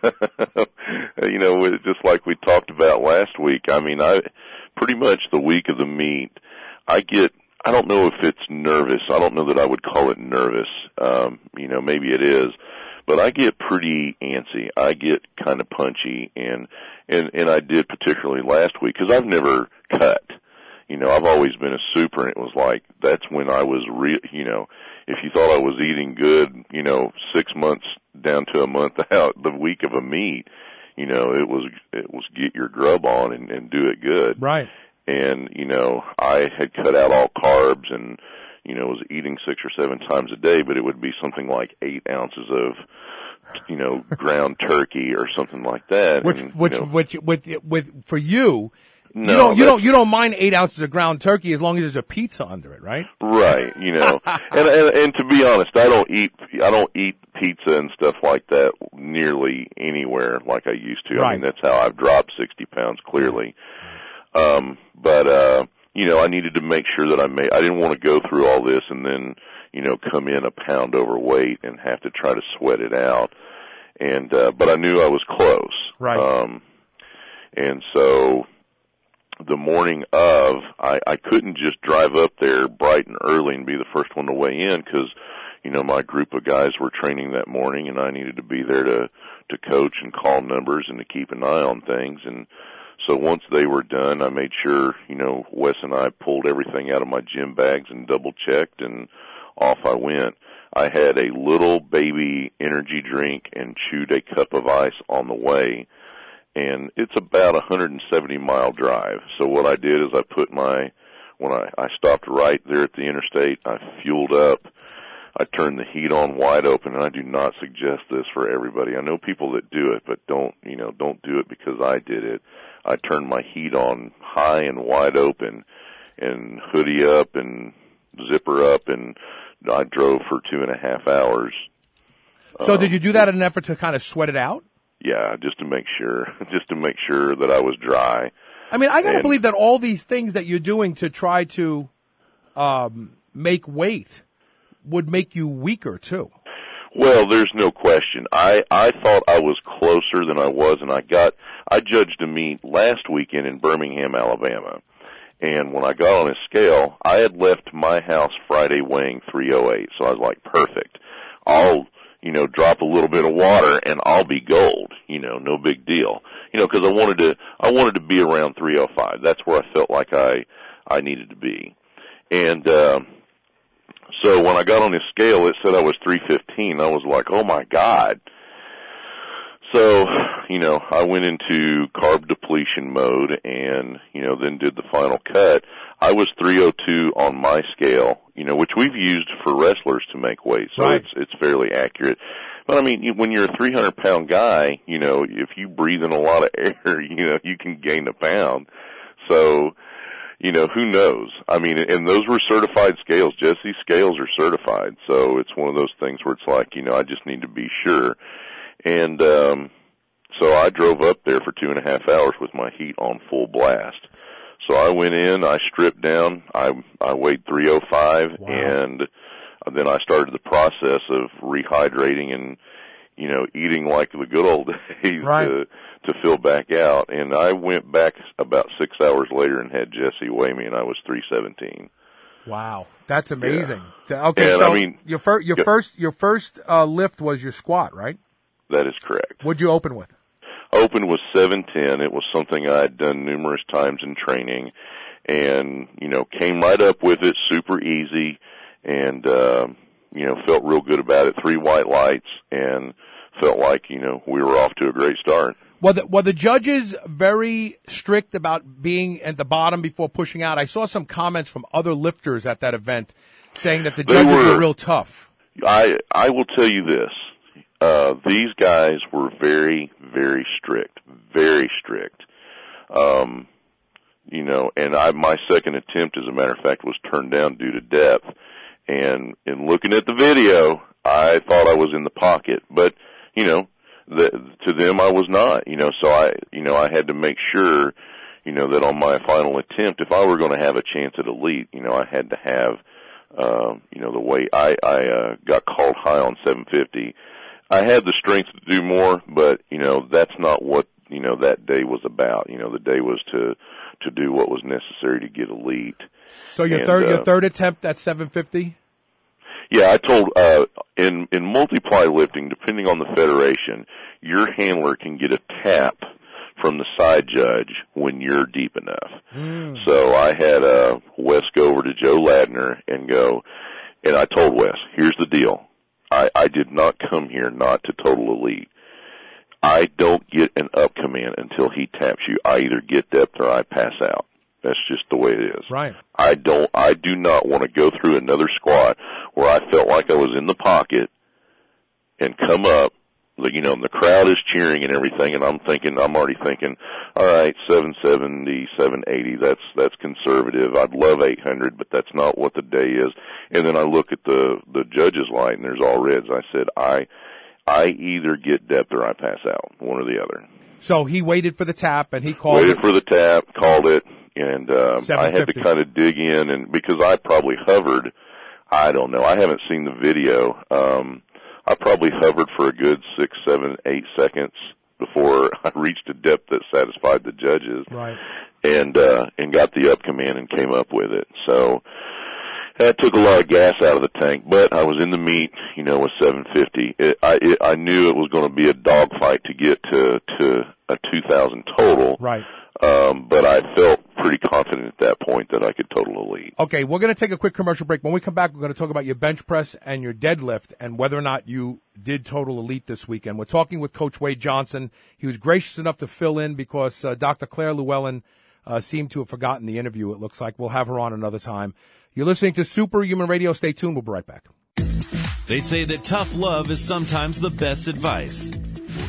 You know, just like we talked about last week. I mean, I, pretty much the week of the meet, I get, I don't know if it's nervous. I don't know that I would call it nervous. Um, you know, maybe it is, but I get pretty antsy. I get kind of punchy, and, and, and I did particularly last week because I've never cut. You know, I've always been a super, and it was like, that's when I was real, you know, if you thought I was eating good, you know, six months down to a month out, the week of a meet, you know, it was, it was get your grub on and, and do it good. Right. And, you know, I had cut out all carbs and, you know, was eating six or seven times a day, but it would be something like eight ounces of, you know, ground turkey or something like that. Which, and, which, you know, which, with, with, for you, no, you don't, you don't, you don't mind eight ounces of ground turkey as long as there's a pizza under it, right? Right, you know, and, and, and to be honest, I don't eat, I don't eat pizza and stuff like that nearly anywhere like I used to. Right. I mean, that's how I've dropped sixty pounds clearly. Um, but, uh, you know, I needed to make sure that I made, I didn't want to go through all this and then, you know, come in a pound overweight and have to try to sweat it out. And, uh, but I knew I was close. Right. Um, and so the morning of, I, I couldn't just drive up there bright and early and be the first one to weigh in because, you know, my group of guys were training that morning and I needed to be there to, to coach and call numbers and to keep an eye on things. And so once they were done, I made sure, you know, Wes and I pulled everything out of my gym bags and double checked, and off I went. I had a little baby energy drink and chewed a cup of ice on the way, and it's about a one hundred seventy mile drive. So what I did is I put my, when I, I stopped right there at the interstate, I fueled up. I turned the heat on wide open, and I do not suggest this for everybody. I know people that do it, but don't, you know, don't do it because I did it. I turned my heat on high and wide open, and hoodie up and zipper up, and I drove for two and a half hours. So um, did you do that in an effort to kind of sweat it out? Yeah, just to make sure, just to make sure that I was dry. I mean, I got to And- believe that all these things that you're doing to try to um, make weight would make you weaker too. Well, there's no question. I, I thought I was closer than I was, and I got, I judged a meet last weekend in Birmingham, Alabama. And when I got on a scale, I had left my house Friday weighing three oh eight. So I was like, perfect. I'll, you know, drop a little bit of water and I'll be gold. You know, no big deal. You know, cause I wanted to, I wanted to be around three oh five. That's where I felt like I, I needed to be. And, um, so when I got on this scale, it said I was three fifteen. I was like, oh my God. So, you know, I went into carb depletion mode and, you know, then did the final cut. I was three oh two on my scale, you know, which we've used for wrestlers to make weight. So Right. it's, it's fairly accurate. But I mean, you, when you're a three hundred pound guy, you know, if you breathe in a lot of air, you know, you can gain a pound. So, you know, who knows? I mean, and those were certified scales. Jesse's scales are certified. So it's one of those things where it's like, you know, I just need to be sure. And, um, so I drove up there for two and a half hours with my heat on full blast. So I went in, I stripped down, I, I weighed three oh five, Wow. and then I started the process of rehydrating and, you know, eating like the good old days Right. to, to fill back out. And I went back about six hours later and had Jesse weigh me, and I was three seventeen. Wow, that's amazing. Okay, And so I mean, your, fir- your yeah. first your first uh, lift was your squat, right? That is correct. What'd you open with? Open was seven ten. It was something I had done numerous times in training, and, you know, came right up with it, super easy, and, uh, you know, felt real good about it. Three white lights, and felt like, you know, we were off to a great start. Were the, were the judges very strict about being at the bottom before pushing out? I saw some comments from other lifters at that event saying that the They judges were, were. real tough. I, I will tell you this. Uh, these guys were very, very strict, very strict. Um, you know, and I, my second attempt, as a matter of fact, was turned down due to depth. And in looking at the video, I thought I was in the pocket, but, you know, the, to them I was not, you know, so I, you know, I had to make sure, you know, that on my final attempt, if I were going to have a chance at elite, you know, I had to have, um, you know, the weight. I, I, uh, got called high on seven fifty. I had the strength to do more, but, you know, that's not what, you know, that day was about. You know, the day was to, to do what was necessary to get elite. So your And, third uh, your third attempt at seven fifty? Yeah, I told, uh, in, in multiply lifting, depending on the federation, your handler can get a tap from the side judge when you're deep enough. Mm. So I had, uh, Wes go over to Joe Ladner and go, and I told Wes, here's the deal. I, I did not come here not to total elite. I don't get an up command until he taps you. I either get depth or I pass out. That's just the way it is. Right. I don't, I do not want to go through another squat where I felt like I was in the pocket and come up, you know, and the crowd is cheering and everything, and I'm thinking, I'm already thinking, all right, seven seventy, seven eighty, that's, that's conservative. I'd love eight hundred, but that's not what the day is. And then I look at the, the judges' light and there's all reds. I said, I, I either get depth or I pass out, one or the other. So he waited for the tap and he called Waited it. for the tap, called it, and um, I had to seven fifty. kind of dig in, and because I probably hovered, I don't know, I haven't seen the video. Um, I probably hovered for a good six, seven, eight seconds before I reached a depth that satisfied the judges, Right. and uh, and got the up command and came up with it. So that took a lot of gas out of the tank, but I was in the meet, you know, with seven fifty. It, I it, I knew it was going to be a dogfight to get to to a two thousand total. Right. Um, but I felt pretty confident at that point that I could total elite. Okay, we're going to take a quick commercial break. When we come back, we're going to talk about your bench press and your deadlift and whether or not you did total elite this weekend. We're talking with Coach Wade Johnson. He was gracious enough to fill in because uh, Doctor Claire Llewellyn uh, seemed to have forgotten the interview, it looks like. We'll have her on another time. You're listening to Superhuman Radio. Stay tuned. We'll be right back. They say that tough love is sometimes the best advice. Well,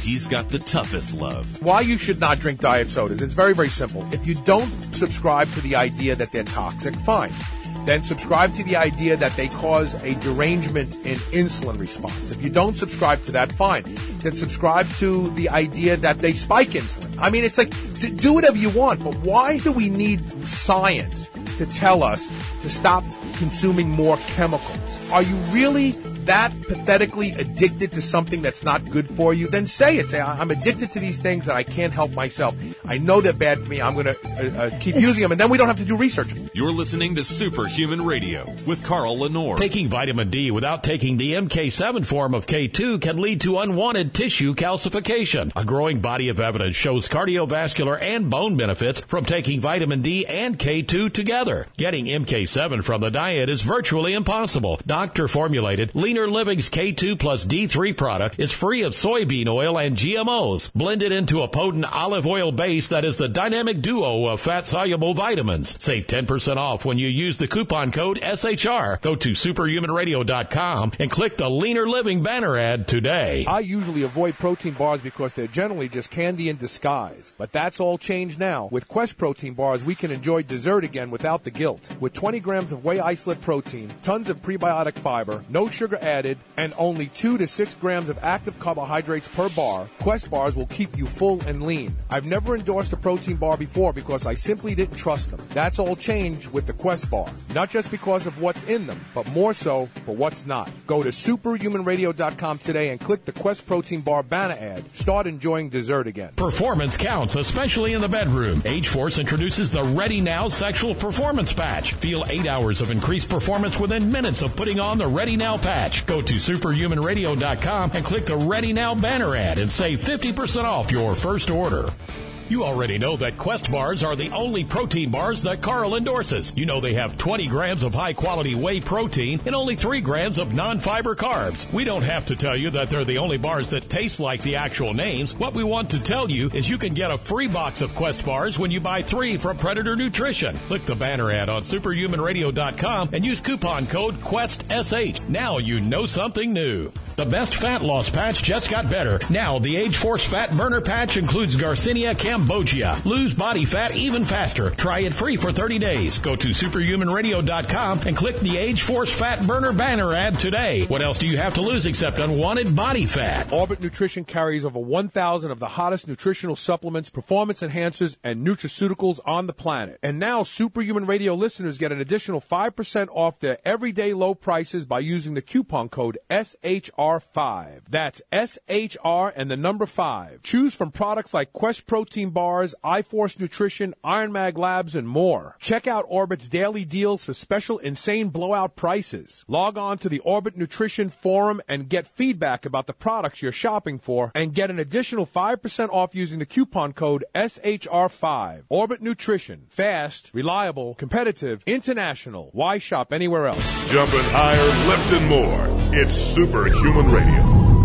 he's got the toughest love. Why you should not drink diet sodas. It's very, very simple. If you don't subscribe to the idea that they're toxic, fine. Then subscribe to the idea that they cause a derangement in insulin response. If you don't subscribe to that, fine. Then subscribe to the idea that they spike insulin. I mean, it's like, d- do whatever you want, but why do we need science to tell us to stop consuming more chemicals? Are you really that pathetically addicted to something that's not good for you? Then say it. Say, I'm addicted to these things and I can't help myself. I know they're bad for me. I'm going to uh, uh, keep using them, and then we don't have to do research. You're listening to Superhuman Radio with Carl Lenore. Taking vitamin D without taking the M K seven form of K two can lead to unwanted tissue calcification. A growing body of evidence shows cardiovascular and bone benefits from taking vitamin D and K two together. Getting M K seven from the diet is virtually impossible. Doctor-formulated Leaner Living's K two plus D three product is free of soybean oil and G M Os, blended into a potent olive oil base that is the dynamic duo of fat-soluble vitamins. Save ten percent off when you use the coupon code S H R. Go to superhuman radio dot com and click the Leaner Living banner ad today. I usually avoid protein bars because they're generally just candy in disguise. But that's all changed now. With Quest protein bars, we can enjoy dessert again without the guilt. With twenty grams of whey isolate protein, tons of prebiotic fiber, no sugar added, and only two to six grams of active carbohydrates per bar, Quest bars will keep you full and lean. I've never endorsed a protein bar before because I simply didn't trust them. That's all changed with the Quest bar. Not just because of what's in them, but more so for what's not. Go to superhuman radio dot com today and click the Quest protein bar banner ad. Start enjoying dessert again. Performance counts, especially in the bedroom. Age Force introduces the Ready Now Sexual Performance Patch. Feel eight hours of increased performance within minutes of putting on the Ready Now patch. Go to superhuman radio dot com and click the Ready Now banner ad and save fifty percent off your first order. You already know that Quest bars are the only protein bars that Carl endorses. You know they have twenty grams of high-quality whey protein and only three grams of non-fiber carbs. We don't have to tell you that they're the only bars that taste like the actual names. What we want to tell you is you can get a free box of Quest bars when you buy three from Predator Nutrition. Click the banner ad on superhuman radio dot com and use coupon code Quest S H. Now you know something new. The best fat loss patch just got better. Now the Age Force Fat Burner Patch includes Garcinia Cambogia. Lose body fat even faster. Try it free for thirty days. Go to superhuman radio dot com and click the Age Force Fat Burner banner ad today. What else do you have to lose except unwanted body fat? Orbit Nutrition carries over one thousand of the hottest nutritional supplements, performance enhancers, and nutraceuticals on the planet. And now Superhuman Radio listeners get an additional five percent off their everyday low prices by using the coupon code S H R five. That's S H R and the number five. Choose from products like Quest Protein Bars, iForce Nutrition, Iron Mag Labs, and more. Check out Orbit's daily deals for special insane blowout prices. Log on to the Orbit Nutrition forum and get feedback about the products you're shopping for and get an additional five percent off using the coupon code S H R five. Orbit Nutrition. Fast, reliable, competitive, international. Why shop anywhere else? Jumping higher, lifting more. It's Superhuman Radio.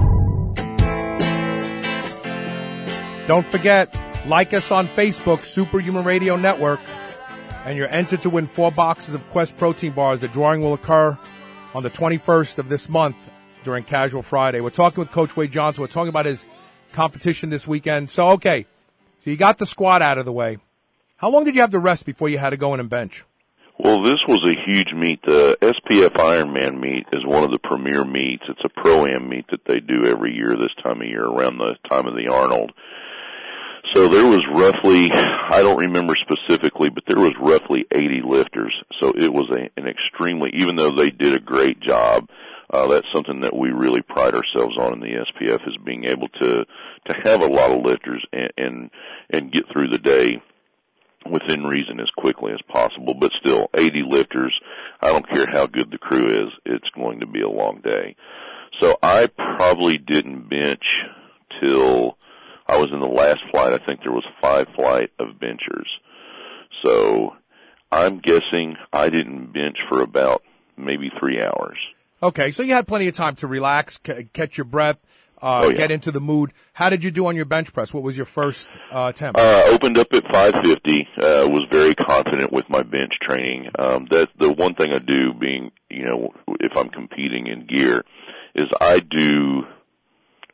Don't forget, like us on Facebook, Superhuman Radio Network, and you're entered to win four boxes of Quest Protein Bars. The drawing will occur on the twenty-first of this month during Casual Friday. We're talking with Coach Wade Johnson. We're talking about his competition this weekend. So, okay, so you got the squat out of the way. How long did you have to rest before you had to go in and bench? Well, this was a huge meet. The S P F Ironman meet is one of the premier meets. It's a Pro-Am meet that they do every year this time of year, around the time of the Arnold. So there was roughly, I don't remember specifically, but there was roughly eighty lifters. So it was a, an extremely, even though they did a great job, uh, that's something that we really pride ourselves on in the S P F, is being able to, to have a lot of lifters and, and, and get through the day within reason as quickly as possible. But still, eighty lifters, I don't care how good the crew is, it's going to be a long day. So I probably didn't bench till I was in the last flight. I think there was five flight of benchers. So I'm guessing I didn't bench for about maybe three hours. Okay, so you had plenty of time to relax, c- catch your breath, uh, oh, yeah. get into the mood. How did you do on your bench press? What was your first uh, attempt? Uh, opened up at five fifty, uh, was very confident with my bench training. Um, that's the one thing I do, being, you know, if I'm competing in gear, is I do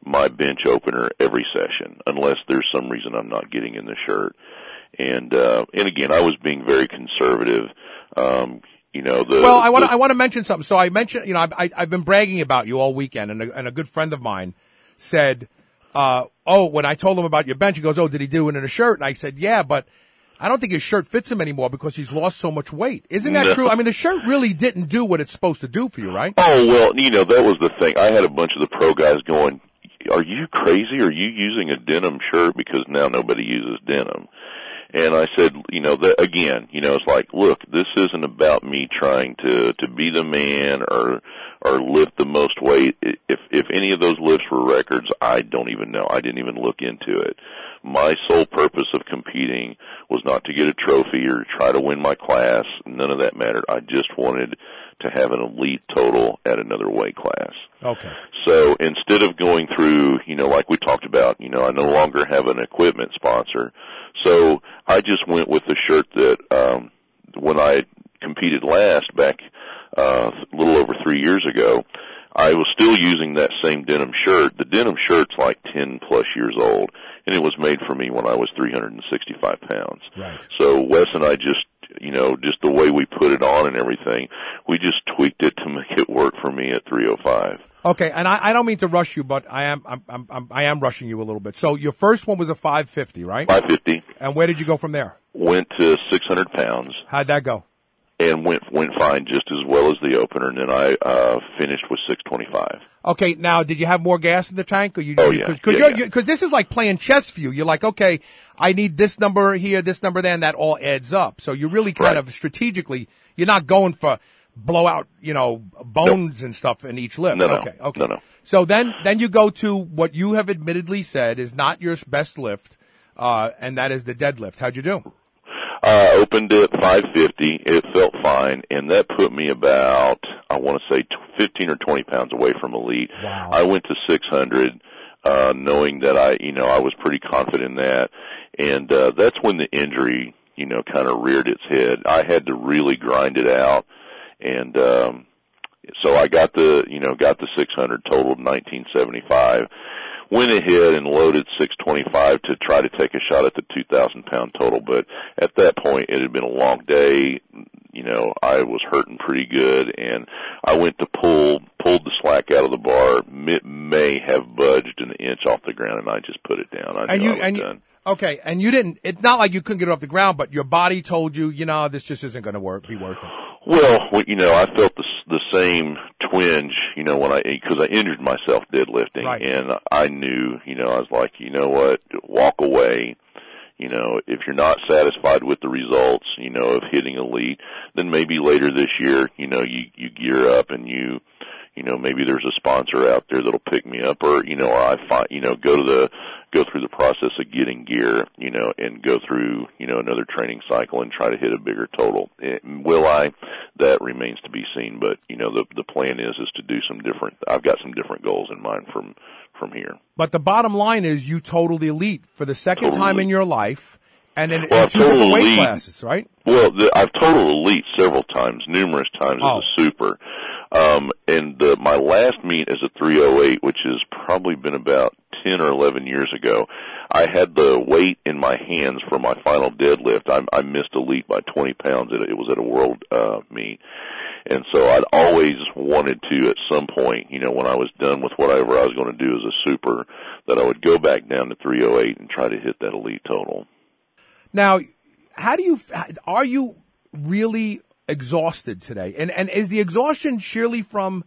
my bench opener every session, unless there's some reason I'm not getting in the shirt. And uh, and again, I was being very conservative. Um, you know, the well, I want the, to I want to mention something. So I mentioned, you know, I, I, I've been bragging about you all weekend, and a, and a good friend of mine said, uh, "Oh, when I told him about your bench, he goes, oh, did he do it in a shirt?" And I said, "Yeah, but I don't think his shirt fits him anymore because he's lost so much weight." Isn't that no. true? I mean, the shirt really didn't do what it's supposed to do for you, right? Oh, well, you know, that was the thing. I had a bunch of the pro guys going, "Are you crazy? Are you using a denim shirt?" Because now nobody uses denim. And I said, you know, that again, you know, it's like, look, this isn't about me trying to, to be the man or, or lift the most weight. If, if any of those lifts were records, I don't even know. I didn't even look into it. My sole purpose of competing was not to get a trophy or try to win my class. None of that mattered. I just wanted to have an elite total at another weight class. Okay. So instead of going through, you know, like we talked about, you know, I no longer have an equipment sponsor. So I just went with the shirt that, um, when I competed last back, uh, a little over three years ago, I was still using that same denim shirt. The denim shirt's like ten plus years old, and it was made for me when I was three hundred sixty-five pounds. Right. So Wes and I just, you know, just the way we put it on and everything, we just tweaked it to make it work for me at three oh five. Okay, and I, I don't mean to rush you, but I am I'm, I'm, I'm I am rushing you a little bit. So your first one was a five fifty, right? five fifty. And where did you go from there? Went to six hundred pounds. How'd that go? And went went fine, just as well as the opener. And then I uh finished with six twenty-five. Okay, now did you have more gas in the tank, or you? Oh you, yeah, cause, yeah, you're, yeah. you, cause this is like playing chess for you. You're like, okay, I need this number here, this number there, and that all adds up. So you're really kind Right. of strategically, you're not going for blowout, you know, bones Nope. and stuff in each lift. No, no, okay, okay. no, no. So then, then you go to what you have admittedly said is not your best lift, uh, and that is the deadlift. How'd you do? Uh, opened at five fifty. It felt fine, and that put me about, I want to say, fifteen or twenty pounds away from elite. Wow. I went to six hundred, uh, knowing that I, you know, I was pretty confident in that, and uh, that's when the injury, you know, kind of reared its head. I had to really grind it out, and um, so I got the, you know, got the six hundred, totaled nineteen seventy-five. Went ahead and loaded six twenty-five to try to take a shot at the two thousand pound total, but at that point it had been a long day. You know, I was hurting pretty good, and I went to pull, pulled the slack out of the bar. It may have budged an inch off the ground, and I just put it down. I And knew you, I was and you, done. okay, and you didn't, it's not like you couldn't get it off the ground, but your body told you, you know, this just isn't going to work, be worth it. Well, you know, I felt the the same twinge, you know, when I, because I injured myself deadlifting, Right. and I knew, you know, I was like, you know what, walk away. You know, if you're not satisfied with the results, you know, of hitting elite, then maybe later this year, you know, you you gear up and you, you know, maybe there's a sponsor out there that'll pick me up, or you know, or I find, you know, go to the go through the process of getting gear, you know, and go through, you know, another training cycle and try to hit a bigger total. It, will I? That remains to be seen. But you know, the the plan is is to do some different. I've got some different goals in mind from from here. But the bottom line is you totaled elite for the second Total time elite. in your life, and in, Well, in I've two totaled different weight elite. classes, right? Well, the, I've totaled elite several times, numerous times Oh. as a super. Um, and the, my last meet as a three oh eight, which has probably been about ten or eleven years ago, I had the weight in my hands for my final deadlift. I, I missed elite by twenty pounds. It, it was at a world uh, meet. And so I'd always wanted to, at some point, you know, when I was done with whatever I was going to do as a super, that I would go back down to three oh eight and try to hit that elite total. Now, how do you, are you really exhausted today? And and is the exhaustion surely from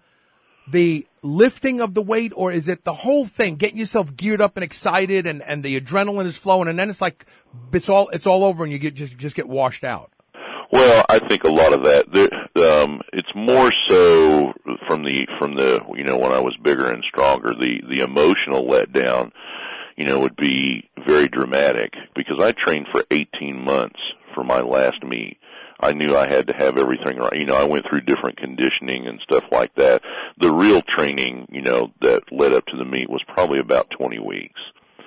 the lifting of the weight, or is it the whole thing, getting yourself geared up and excited, and, and the adrenaline is flowing, and then it's like it's all it's all over and you get just just get washed out? Well, I think a lot of that. There, um, it's more so from the from the you know when I was bigger and stronger. The the emotional letdown, you know, would be very dramatic because I trained for eighteen months for my last meet. I knew I had to have everything right. You know, I went through different conditioning and stuff like that. The real training, you know, that led up to the meet was probably about twenty weeks.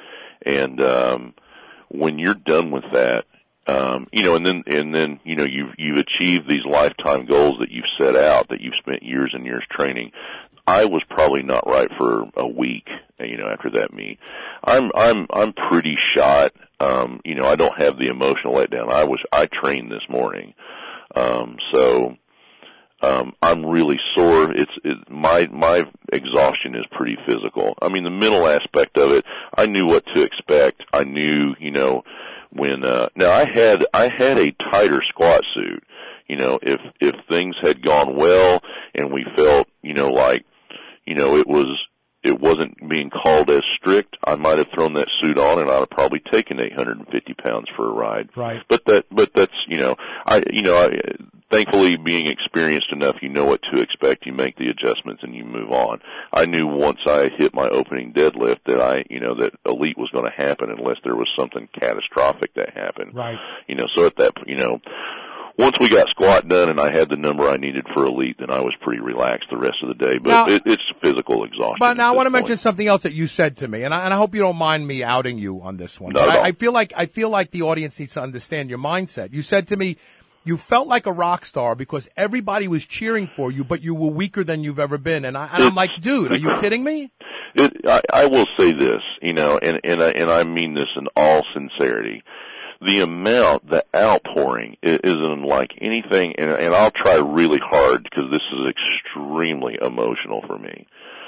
And um, when you're done with that, um, you know, and then and then you know you've you've achieved these lifetime goals that you've set out, that you've spent years and years training. I was probably not right for a week you know, after that meet. I'm, I'm, I'm pretty shot. Um, you know, I don't have the emotional letdown. I was, I trained this morning. Um, so, um, I'm really sore. It's, it, my, my exhaustion is pretty physical. I mean, the mental aspect of it, I knew what to expect. I knew, you know, when, uh, now I had, I had a tighter squat suit. You know, if, if things had gone well and we felt, you know, like, you know, it was, it wasn't being called as strict, I might have thrown that suit on and I'd have probably taken eight hundred fifty pounds for a ride. Right. But that, but that's, you know, I, you know, I, thankfully being experienced enough, you know what to expect, you make the adjustments and you move on. I knew once I hit my opening deadlift that I, you know, that elite was going to happen unless there was something catastrophic that happened. Right. You know, so at that, you know, once we got squat done and I had the number I needed for elite, then I was pretty relaxed the rest of the day. But now, it, it's physical exhaustion. But now I want to point. mention something else that you said to me, and I, and I hope you don't mind me outing you on this one. Not But at all. I, I feel like I feel like the audience needs to understand your mindset. You said to me, you felt like a rock star because everybody was cheering for you, but you were weaker than you've ever been. And, I, and I'm like, dude, are you kidding me? It, I, I will say this, you know, and and I, and I mean this in all sincerity. The amount, the outpouring is, is unlike anything, and, and I'll try really hard because this is extremely emotional for me.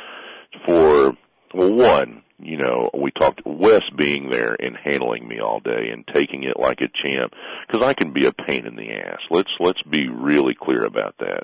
For, well, one, you know, we talked Wes being there and handling me all day and taking it like a champ, because I can be a pain in the ass. Let's let's be really clear about that.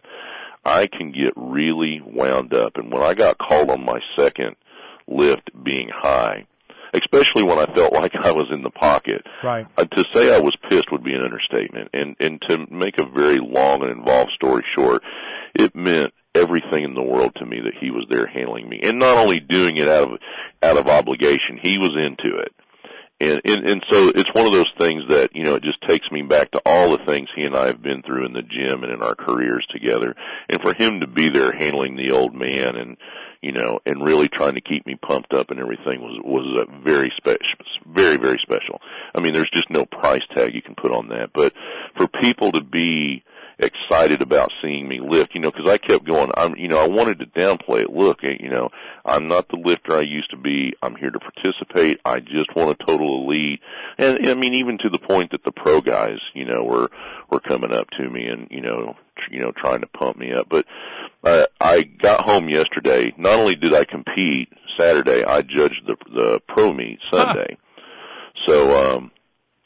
I can get really wound up, and when I got called on my second lift being high, especially when I felt like I was in the pocket. Right. Uh, to say I was pissed would be an understatement. And, and to make a very long and involved story short, it meant everything in the world to me that he was there handling me. And not only doing it out of, out of obligation, he was into it. And, and, and so it's one of those things that, you know, it just takes me back to all the things he and I have been through in the gym and in our careers together. And for him to be there handling the old man and, you know, and really trying to keep me pumped up and everything was, was a very special, very, very special. I mean, there's just no price tag you can put on that. But for people to be excited about seeing me lift, you know, because I kept going, I'm, you know, I wanted to downplay it. Look, you know, I'm not the lifter I used to be. I'm here to participate. I just want a total elite. And, I mean, even to the point that the pro guys, you know, were, were coming up to me and, you know, tr- you know, trying to pump me up. But, uh, I got home yesterday. Not only did I compete Saturday, I judged the, the pro meet Sunday. Huh. So, um,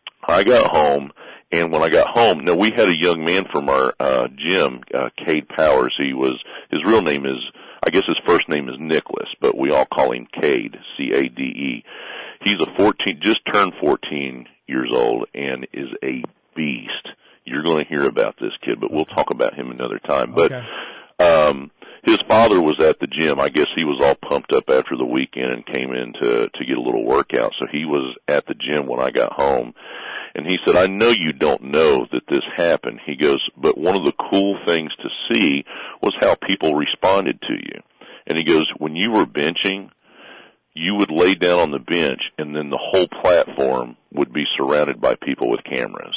I got home. And when I got home, now we had a young man from our uh gym, uh Cade Powers. He was, his real name is, I guess his first name is Nicholas, but we all call him Cade, C A D E. He's a fourteen, just turned fourteen years old and is a beast. You're going to hear about this kid, but we'll talk about him another time. Okay. But um his father was at the gym. I guess he was all pumped up after the weekend and came in to to get a little workout. So he was at the gym when I got home. And he said, I know you don't know that this happened. He goes, but one of the cool things to see was how people responded to you. And he goes, when you were benching, you would lay down on the bench and then the whole platform would be surrounded by people with cameras.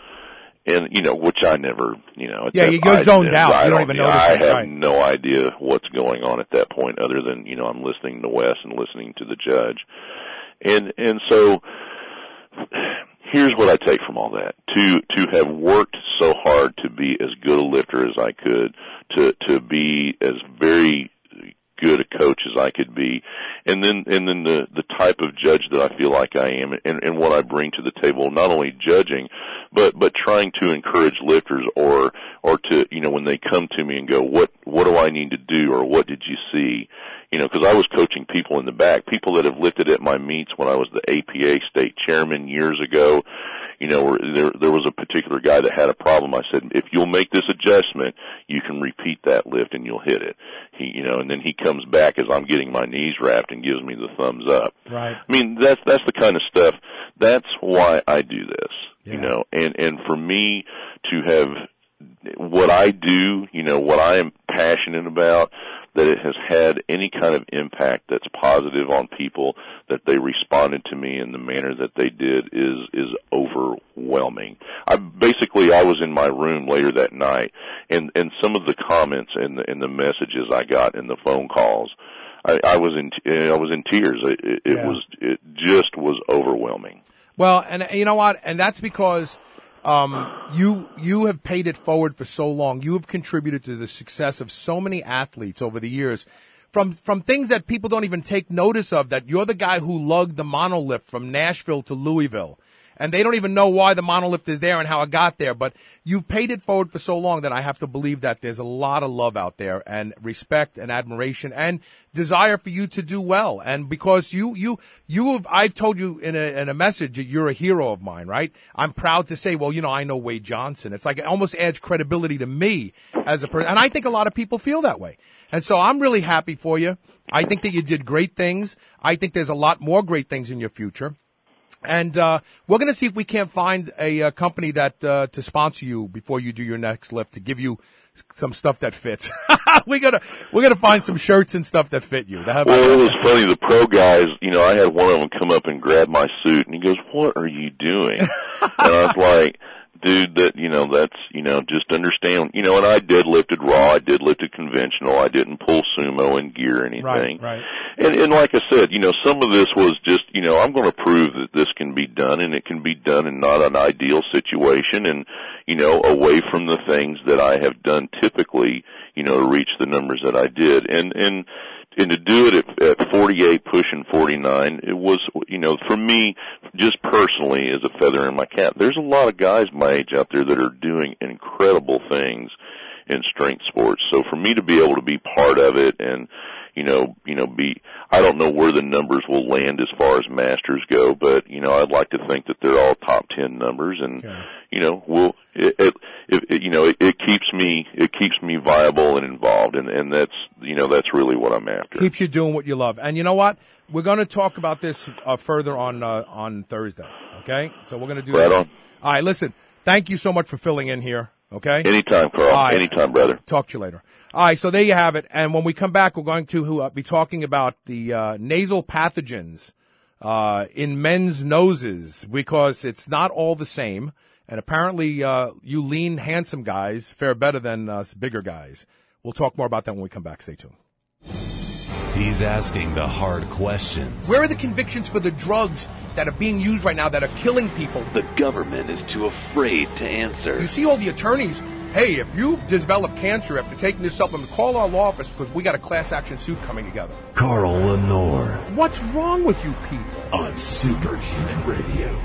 And, you know, which I never, you know. Yeah, you go zoned out. I you don't, don't even you know, notice I it. have Right. no idea what's going on at that point other than, you know, I'm listening to Wes and listening to the judge. And, and so here's what I take from all that. To, to have worked so hard to be as good a lifter as I could, to, to be as very good a coach as I could be, and then, and then the, the type of judge that I feel like I am and, and what I bring to the table, not only judging, but, but trying to encourage lifters or, or to, you know, when they come to me and go, what, what do I need to do or what did you see? You know, because I was coaching people in the back, people that have lifted at my meets when I was the A P A state chairman years ago. You know, there there was a particular guy that had a problem. I said, if you'll make this adjustment, you can repeat that lift and you'll hit it. He, you know, and then he comes back as I'm getting my knees wrapped and gives me the thumbs up. Right. I mean, that's that's the kind of stuff. That's why I do this. Yeah. You know, and and for me to have what I do, you know, what I am passionate about, that it has had any kind of impact that's positive on people, that they responded to me in the manner that they did is, is overwhelming. I basically, I was in my room later that night and, and some of the comments and the, and the messages I got and the phone calls, I, I was in, I was in tears. It, it, it Yeah. was, it just was overwhelming. Well, and you know what? And that's because um, you you have paid it forward for so long. You have contributed to the success of so many athletes over the years. From from things that people don't even take notice of, that you're the guy who lugged the monolift from Nashville to Louisville. And they don't even know why the monolift is there and how it got there. But you've paid it forward for so long that I have to believe that there's a lot of love out there and respect and admiration and desire for you to do well. And because you, you, you have, I've told you in a, in a message that you're a hero of mine, right? I'm proud to say, well, you know, I know Wade Johnson. It's like it almost adds credibility to me as a person. And I think a lot of people feel that way. And so I'm really happy for you. I think that you did great things. I think there's a lot more great things in your future. And uh we're going to see if we can't find a, a company that uh to sponsor you before you do your next lift, to give you some stuff that fits. we gotta we're gonna find some shirts and stuff that fit you. That Well, it was funny. The pro guys, you know, I had one of them come up and grab my suit, and he goes, "What are you doing?" And I was like, "Dude, that you know, that's you know, just understand, you know." And I deadlifted raw, I deadlifted conventional, I didn't pull sumo in gear or anything. Right, right. And, and like I said, you know, some of this was just, you know, I'm going to prove that this can be done, and it can be done in not an ideal situation, and you know, away from the things that I have done typically, you know, to reach the numbers that I did, and and. And to do it at, at forty-eight, pushing forty-nine, it was, you know, for me, just personally, as a feather in my cap. There's a lot of guys my age out there that are doing incredible things in strength sports. So for me to be able to be part of it and, you know, you know, be, I don't know where the numbers will land as far as masters go, but, you know, I'd like to think that they're all top ten numbers, and, okay. you know, we'll, it, it, it, you know, it, it keeps me, it keeps me viable and involved, and, and that's, you know, that's really what I'm after. Keeps you doing what you love. And you know what? We're going to talk about this uh, further on, uh, on Thursday. Okay? So we're going to do right this. on. All right, listen, thank you so much for filling in here. Okay? Anytime, Carl. Right. Anytime, brother. Talk to you later. All right, so there you have it. And when we come back, we're going to uh, be talking about the uh, nasal pathogens uh, in men's noses, because it's not all the same. And apparently, uh, you lean, handsome guys fare better than us bigger guys. We'll talk more about that when we come back. Stay tuned. He's asking the hard questions. Where are the convictions for the drugs that are being used right now that are killing people? The government is too afraid to answer. You see all the attorneys, hey, if you develop cancer after taking this supplement, call our law office because we got a class action suit coming together. Carl Lenore. What's wrong with you people? On Superhuman Radio.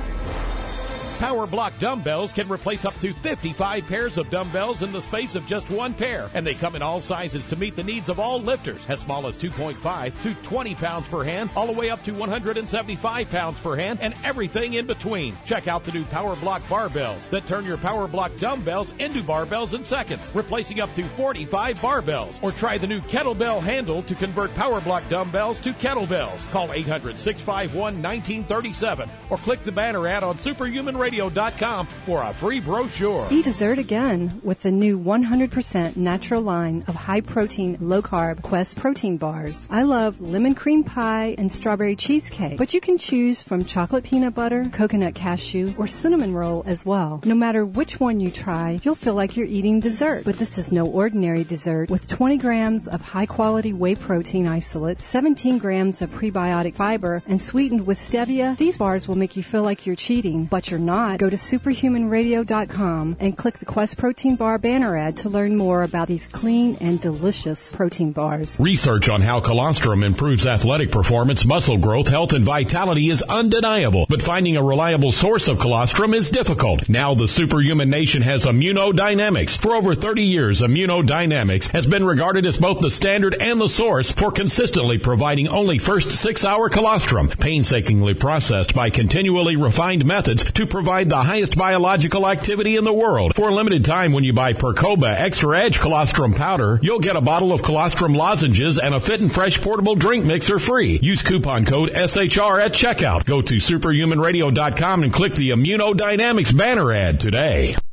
Power Block dumbbells can replace up to fifty-five pairs of dumbbells in the space of just one pair. And they come in all sizes to meet the needs of all lifters, as small as two point five to twenty pounds per hand, all the way up to one hundred seventy-five pounds per hand, and everything in between. Check out the new Power Block barbells that turn your Power Block dumbbells into barbells in seconds, replacing up to forty-five barbells. Or try the new kettlebell handle to convert Power Block dumbbells to kettlebells. Call eight hundred, six five one, one nine three seven or click the banner ad on superhuman radio dot com for a free brochure. Eat dessert again with the new one hundred percent natural line of high-protein, low-carb Quest protein bars. I love lemon cream pie and strawberry cheesecake, but you can choose from chocolate peanut butter, coconut cashew, or cinnamon roll as well. No matter which one you try, you'll feel like you're eating dessert. But this is no ordinary dessert. With twenty grams of high-quality whey protein isolate, seventeen grams of prebiotic fiber, and sweetened with stevia, these bars will make you feel like you're cheating, but you're not. Go to superhuman radio dot com and click the Quest Protein Bar banner ad to learn more about these clean and delicious protein bars. Research on how colostrum improves athletic performance, muscle growth, health, and vitality is undeniable, but finding a reliable source of colostrum is difficult. Now the Superhuman Nation has Immunodynamics. For over thirty years, Immunodynamics has been regarded as both the standard and the source for consistently providing only first six-hour colostrum, painstakingly processed by continually refined methods to provide the highest biological activity in the world. For a limited time, when you buy Percoba Extra Edge Colostrum Powder, you'll get a bottle of colostrum lozenges and a fit and fresh portable drink mixer free. Use coupon code S H R at checkout. Go to superhuman radio dot com and click the Immunodynamics banner ad today.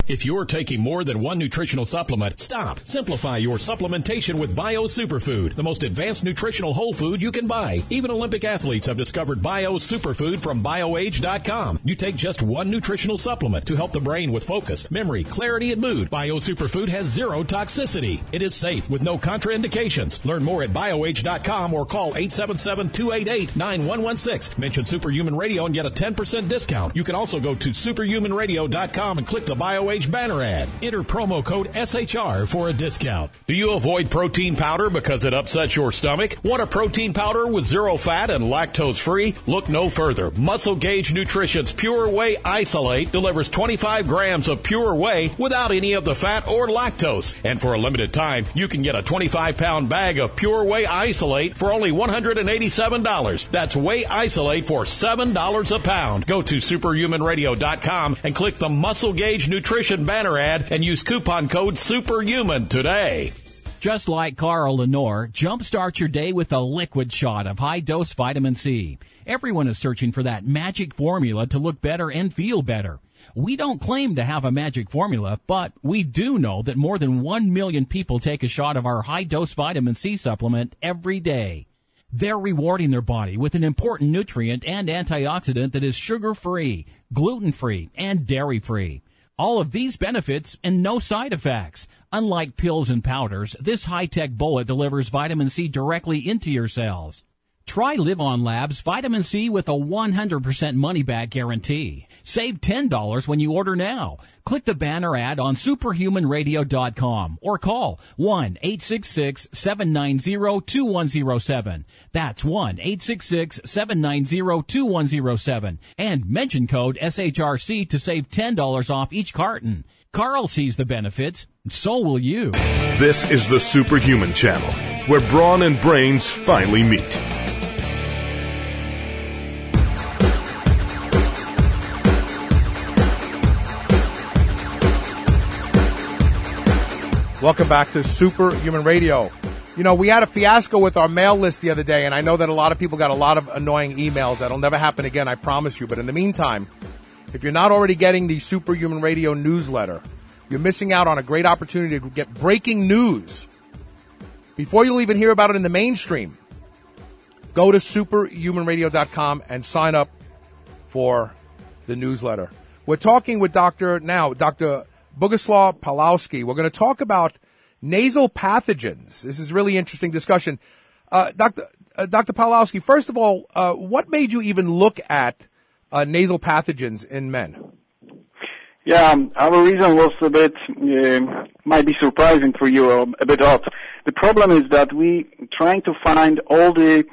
If you're taking more than one nutritional supplement, stop. Simplify your supplementation with Bio Superfood, the most advanced nutritional whole food you can buy. Even Olympic athletes have discovered Bio Superfood from BioAge dot com. You take just one nutritional supplement to help the brain with focus, memory, clarity, and mood. Bio Superfood has zero toxicity. It is safe with no contraindications. Learn more at BioAge dot com or call eight seven seven, two eight eight, nine one one six. Mention Superhuman Radio and get a ten percent discount. You can also go to superhuman radio dot com and click the BioAge banner ad. Enter promo code S H R for a discount. Do you avoid protein powder because it upsets your stomach? Want a protein powder with zero fat and lactose free? Look no further. Muscle Gauge Nutrition's Pure Whey Isolate delivers twenty-five grams of pure whey without any of the fat or lactose. And for a limited time, you can get a twenty-five pound bag of Pure Whey Isolate for only one hundred eighty-seven dollars. That's Whey Isolate for seven dollars a pound. Go to superhuman radio dot com and click the Muscle Gauge Nutrition banner ad and use coupon code SUPERHUMAN today. Just like Carl Lenore, jumpstart your day with a liquid shot of high-dose vitamin C. Everyone is searching for that magic formula to look better and feel better. We don't claim to have a magic formula, but we do know that more than one million people take a shot of our high-dose vitamin C supplement every day. They're rewarding their body with an important nutrient and antioxidant that is sugar-free, gluten-free, and dairy-free. All of these benefits and no side effects. Unlike pills and powders, this high-tech bullet delivers vitamin C directly into your cells. Try Live On Labs Vitamin C with a one hundred percent money-back guarantee. Save ten dollars when you order now. Click the banner ad on superhuman radio dot com or call one eight six six, seven nine zero, two one zero seven. That's one eight six six, seven nine zero, two one zero seven. And mention code S H R C to save ten dollars off each carton. Carl sees the benefits, so will you. This is the Superhuman Channel, where brawn and brains finally meet. Welcome back to Superhuman Radio. You know, we had a fiasco with our mail list the other day, and I know that a lot of people got a lot of annoying emails. That'll never happen again, I promise you. But in the meantime, if you're not already getting the Superhuman Radio newsletter, you're missing out on a great opportunity to get breaking news before you'll even hear about it in the mainstream. Go to superhuman radio dot com and sign up for the newsletter. We're talking with Doctor now, Doctor Boguslaw Pawlowski. We're going to talk about nasal pathogens. This is really interesting discussion. Uh, Doctor Uh, Doctor Pawlowski, first of all, uh, what made you even look at uh, nasal pathogens in men? Yeah, um, our reason was a bit, uh, might be surprising for you, or a bit odd. The problem is that we trying to find all the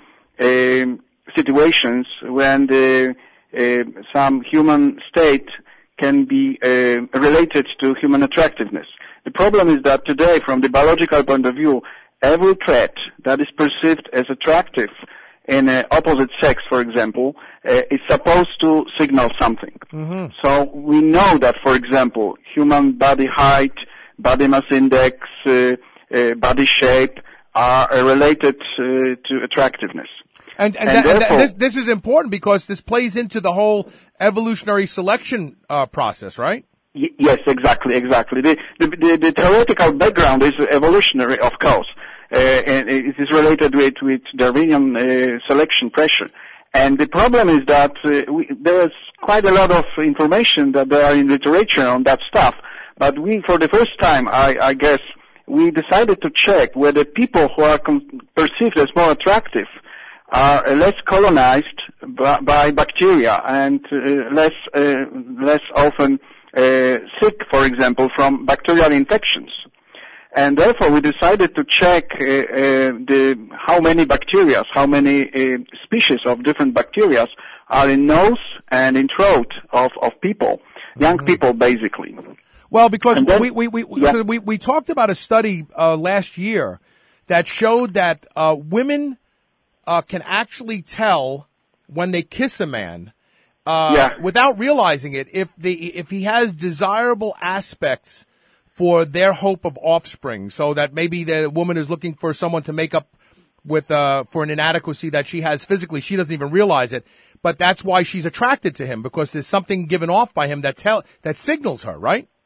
uh, situations when the, uh, some human state can be uh, related to human attractiveness. The problem is that today, from the biological point of view, every trait that is perceived as attractive in uh, opposite sex, for example, uh, is supposed to signal something. Mm-hmm. So we know that, for example, human body height, body mass index, uh, uh, body shape are uh, related uh, to attractiveness. And, and, and that, therefore, and this, this is important because this plays into the whole evolutionary selection uh, process, right? Y- yes, exactly, exactly. The, the, the, the theoretical background is evolutionary, of course, uh, and it is related with, with Darwinian uh, selection pressure. And the problem is that uh, we, there is quite a lot of information that there are in literature on that stuff, but we, for the first time, I, I guess, we decided to check whether people who are com- perceived as more attractive are less colonized by, by bacteria and uh, less uh, less often uh, sick, for example, from bacterial infections. And therefore, we decided to check uh, uh, the how many bacteria, how many uh, species of different bacteria are in nose and in throat of, of people, young mm-hmm. people, basically. Well, because then, we we we, yeah. we we talked about a study uh, last year that showed that uh, women Uh, can actually tell when they kiss a man, uh, yeah. without realizing it, if the, if he has desirable aspects for their hope of offspring, so that maybe the woman is looking for someone to make up with, uh, for an inadequacy that she has physically. She doesn't even realize it, but that's why she's attracted to him, because there's something given off by him that tell, that signals her, right?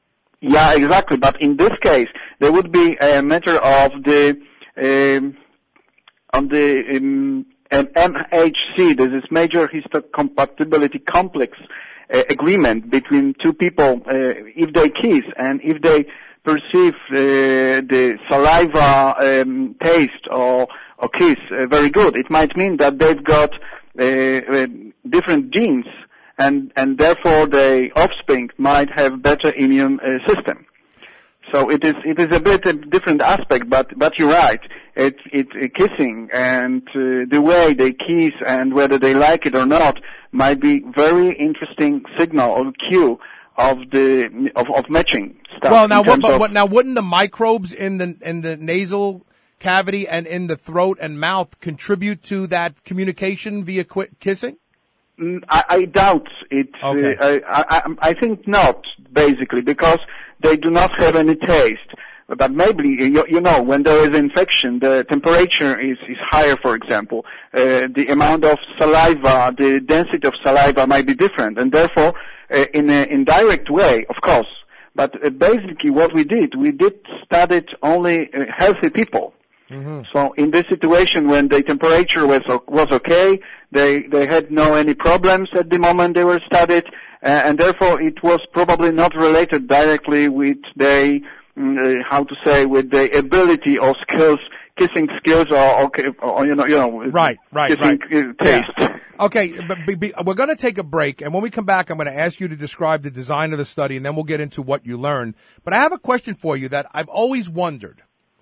Yeah, exactly. But in this case, there would be a matter of the um, on the um, M H C. This is major histocompatibility complex uh, agreement between two people. Uh, if they kiss and if they perceive uh, the saliva um, taste or, or kiss uh, very good, it might mean that they've got uh, uh, different genes. And, and therefore the offspring might have better immune uh, system. So it is, it is a bit a different aspect, but, but you're right. It, it, uh, kissing and uh, the way they kiss and whether they like it or not might be very interesting signal or cue of the, of, of matching stuff. Well, now, what, but, of, what, now wouldn't the microbes in the, in the nasal cavity and in the throat and mouth contribute to that communication via qu- kissing? I, I doubt it. Okay. Uh, I, I, I think not, basically, because they do not have any taste. But maybe, you, you know, when there is infection, the temperature is, is higher, for example. Uh, the amount of saliva, the density of saliva might be different. And therefore, uh, in an indirect way, of course. But uh, basically what we did, we did study only uh, healthy people. Mm-hmm. So in this situation, when the temperature was was okay, they they had no any problems at the moment they were studied, uh, and therefore it was probably not related directly with the uh, how to say with the ability or skills, kissing skills, or, or, or you know you know right right kissing right taste. Yeah. Okay, but be, be, we're going to take a break, and when we come back, I'm going to ask you to describe the design of the study, and then we'll get into what you learned. But I have a question for you that I've always wondered.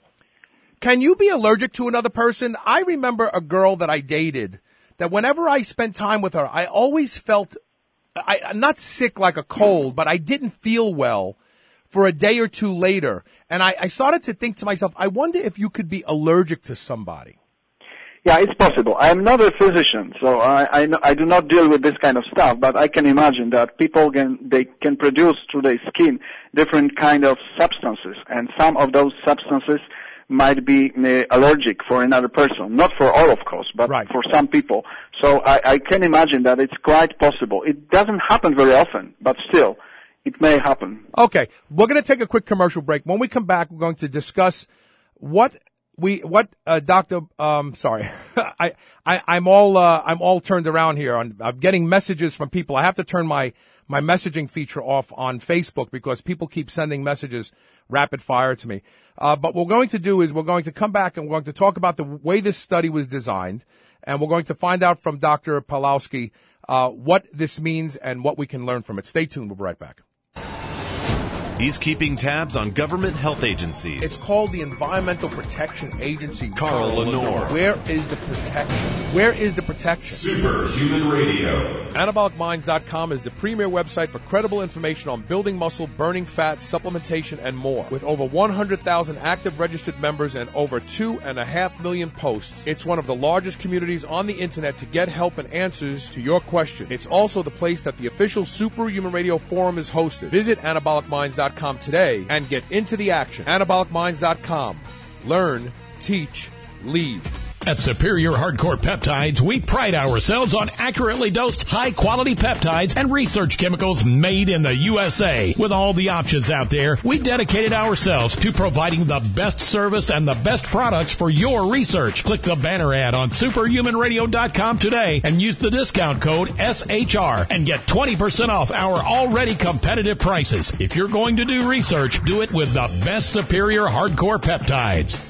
Can you be allergic to another person? I remember a girl that I dated that whenever I spent time with her, I always felt, I, not sick like a cold, but I didn't feel well for a day or two later. And I, I started to think to myself, I wonder if you could be allergic to somebody. Yeah, it's possible. I am not a physician, so I, I, I do not deal with this kind of stuff, but I can imagine that people can, they can produce through their skin different kind of substances, and some of those substances might be uh, allergic for another person. Not for all, of course, but right. for some people. So I, I can imagine that it's quite possible. It doesn't happen very often, but still, it may happen. Okay, we're going to take a quick commercial break. When we come back, we're going to discuss what we, what, uh, Doctor, um, sorry, I, I, I'm all, uh, I'm all turned around here. I'm, I'm getting messages from people. I have to turn my, my messaging feature off on Facebook because people keep sending messages rapid fire to me. Uh, but what we're going to do is we're going to come back and we're going to talk about the way this study was designed, and we're going to find out from Doctor Pawlowski uh, what this means and what we can learn from it. Stay tuned. We'll be right back. He's keeping tabs on government health agencies. It's called the Environmental Protection Agency. Carl Lenore. Where is the protection? Where is the protection? Superhuman Radio. Anabolic Minds dot com is the premier website for credible information on building muscle, burning fat, supplementation, and more. With over one hundred thousand active registered members and over two and a half million posts, it's one of the largest communities on the internet to get help and answers to your question. It's also the place that the official Superhuman Radio forum is hosted. Visit Anabolic Minds dot com today and get into the action. Anabolic Minds dot com. Learn, teach, lead. At Superior Hardcore Peptides, we pride ourselves on accurately dosed, high-quality peptides and research chemicals made in the U S A. With all the options out there, we dedicated ourselves to providing the best service and the best products for your research. Click the banner ad on superhuman radio dot com today and use the discount code S H R and get twenty percent off our already competitive prices. If you're going to do research, do it with the best Superior Hardcore Peptides.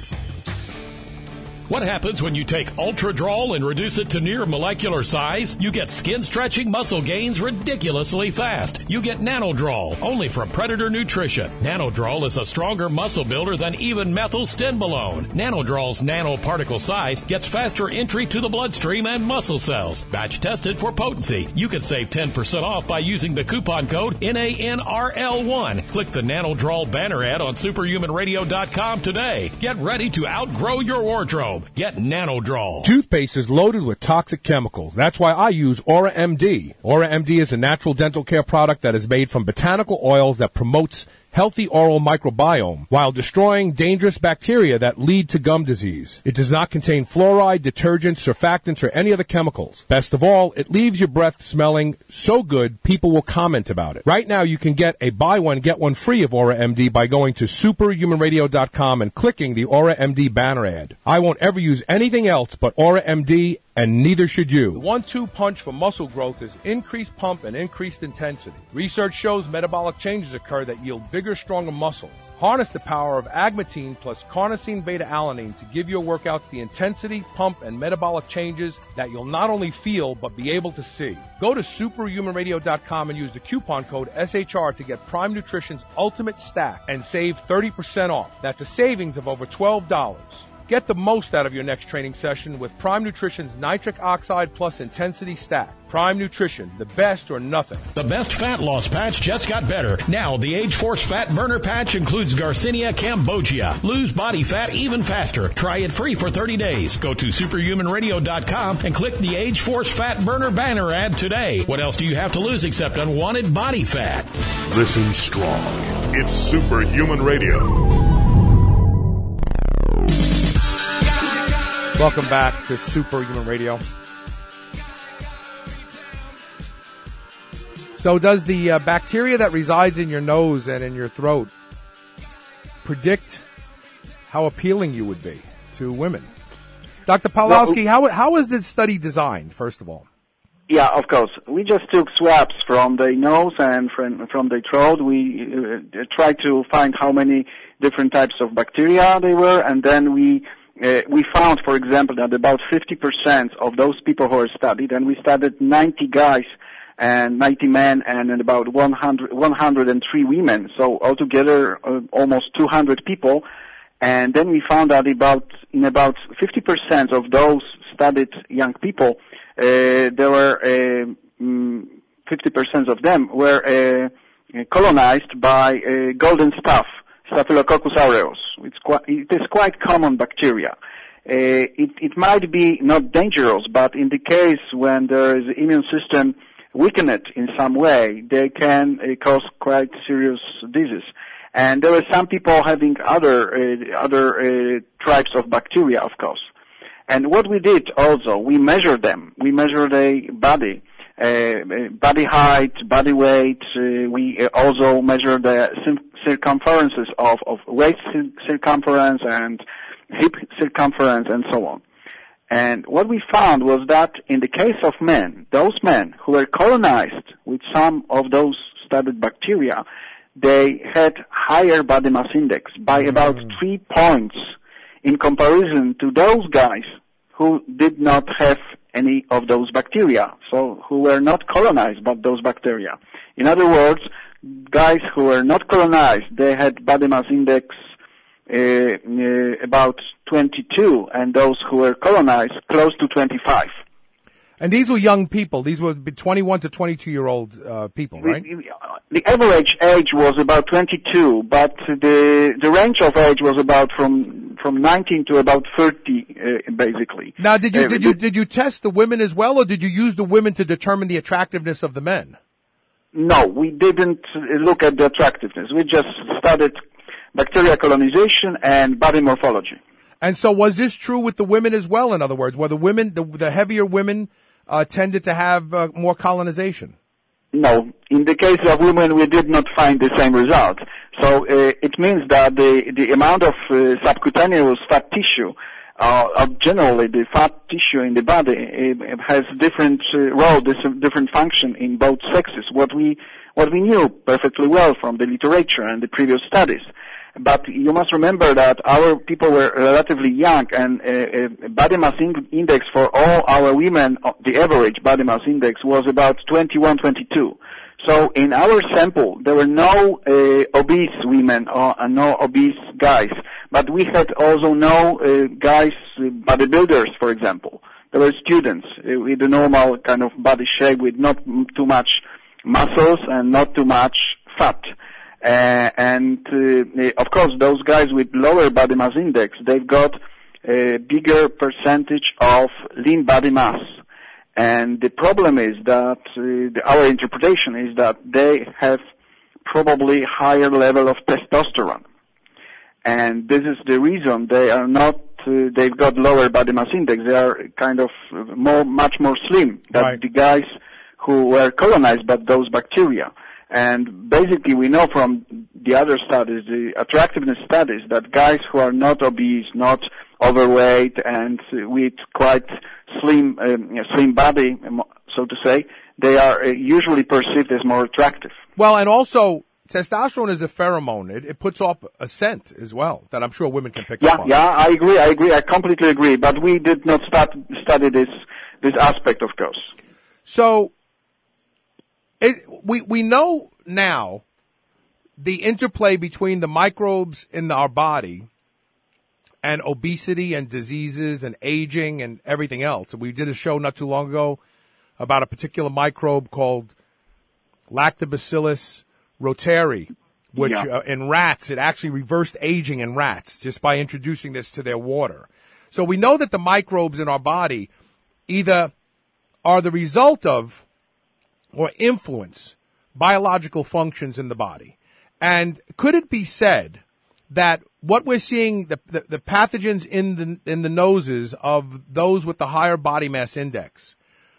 What happens when you take Ultradrol and reduce it to near molecular size? You get skin-stretching muscle gains ridiculously fast. You get Nanodrol, only from Predator Nutrition. Nanodrol is a stronger muscle builder than even methylstimolone. Nanodrol's nanoparticle size gets faster entry to the bloodstream and muscle cells. Batch tested for potency. You can save ten percent off by using the coupon code N A N R L one. Click the Nanodrol banner ad on superhuman radio dot com today. Get ready to outgrow your wardrobe. Get Nanodrol. Toothpaste is loaded with toxic chemicals. That's why I use Aura M D. Aura M D is a natural dental care product that is made from botanical oils that promotes healthy oral microbiome while destroying dangerous bacteria that lead to gum disease. It does not contain fluoride, detergents, surfactants, or any other chemicals. Best of all, it leaves your breath smelling so good people will comment about it. Right now, you can get a buy one, get one free of Aura M D by going to superhuman radio dot com and clicking the Aura M D banner ad. I won't ever use anything else but Aura M D, and neither should you. The one two punch for muscle growth is increased pump and increased intensity. Research shows metabolic changes occur that yield bigger, stronger muscles. Harness the power of agmatine plus carnosine beta-alanine to give your workouts the intensity, pump, and metabolic changes that you'll not only feel but be able to see. Go to superhuman radio dot com and use the coupon code S H R to get Prime Nutrition's Ultimate Stack and save thirty percent off. That's a savings of over twelve dollars. Get the most out of your next training session with Prime Nutrition's Nitric Oxide Plus Intensity Stack. Prime Nutrition, the best or nothing. The best fat loss patch just got better. Now, the Age Force Fat Burner Patch includes Garcinia cambogia. Lose body fat even faster. Try it free for thirty days. Go to superhuman radio dot com and click the Age Force Fat Burner banner ad today. What else do you have to lose except unwanted body fat? Listen strong. It's Superhuman Radio. Welcome back to Superhuman Radio. So does the uh, bacteria that resides in your nose and in your throat predict how appealing you would be to women? Doctor Pawlowski, how how is this study designed, first of all? Yeah, of course. We just took swabs from the nose and from, from the throat. We uh, tried to find how many different types of bacteria they were, and then we uh, we found, for example, that about fifty percent of those people who were studied, and we studied ninety guys and ninety men and about one hundred, one hundred three women, so altogether uh, almost two hundred people. And then we found that about in about fifty percent of those studied young people, uh, there were uh, mm, fifty percent of them were uh, colonized by uh, golden staph, Staphylococcus aureus. It's quite, it is quite common bacteria. Uh, it, it might be not dangerous, but in the case when there is immune system weakened in some way, they can uh, cause quite serious disease. And there were some people having other uh, other uh, types of bacteria, of course. And what we did also, we measured them. We measured a body, uh, body height, body weight. Uh, we also measured the circumferences of, of waist circumference and hip circumference and so on. And what we found was that in the case of men, those men who were colonized with some of those studied bacteria, they had higher body mass index by about three points in comparison to those guys who did not have any of those bacteria, so who were not colonized by those bacteria. In other words, guys who were not colonized, they had body mass index uh, uh, about twenty-two, and those who were colonized close to twenty-five. And these were young people. These were twenty-one to twenty-two-year-old uh, people, right? The, the average age was about twenty-two, but the the range of age was about from from nineteen to about thirty, uh, basically. Now, did you Uh, did you did you test the women as well, or did you use the women to determine the attractiveness of the men? No, we didn't look at the attractiveness. We just studied bacteria colonization and body morphology. And so, was this true with the women as well? In other words, were the women the, the heavier women uh, tended to have uh, more colonization? No, in the case of women, we did not find the same result. So uh, it means that the the amount of uh, subcutaneous fat tissue, uh, uh, generally the fat tissue in the body, uh, has different uh, role, different function in both sexes. What we what we knew perfectly well from the literature and the previous studies. But you must remember that our people were relatively young, and uh, uh, body mass in- index for all our women, uh, the average body mass index was about twenty-one, twenty-two. So in our sample, there were no uh, obese women or uh, no obese guys, but we had also no uh, guys, uh, bodybuilders, for example. There were students uh, with a normal kind of body shape with not m- too much muscles and not too much fat. Uh, and, uh, of course, those guys with lower body mass index, they've got a bigger percentage of lean body mass. And the problem is that, uh, the, our interpretation is that they have probably higher level of testosterone. And this is the reason they are not, uh, they've got lower body mass index. They are kind of more, much more slim than Right. the guys who were colonized by those bacteria. And basically we know from the other studies, the attractiveness studies, that guys who are not obese, not overweight, and with quite slim, um, slim body, so to say, they are uh, usually perceived as more attractive. Well, and also, testosterone is a pheromone. It, it puts off a scent as well that I'm sure women can pick Yeah, up on. yeah, I agree, I agree, I completely agree. But we did not start, study this, this aspect, of course. So, it, we, we know now the interplay between the microbes in our body and obesity and diseases and aging and everything else. We did a show not too long ago about a particular microbe called Lactobacillus rotari, which Yeah. uh, in rats, it actually reversed aging in rats just by introducing this to their water. So we know that the microbes in our body either are the result of or influence biological functions in the body. And could it be said that what we're seeing, the, the, the pathogens in the, in the noses of those with the higher body mass index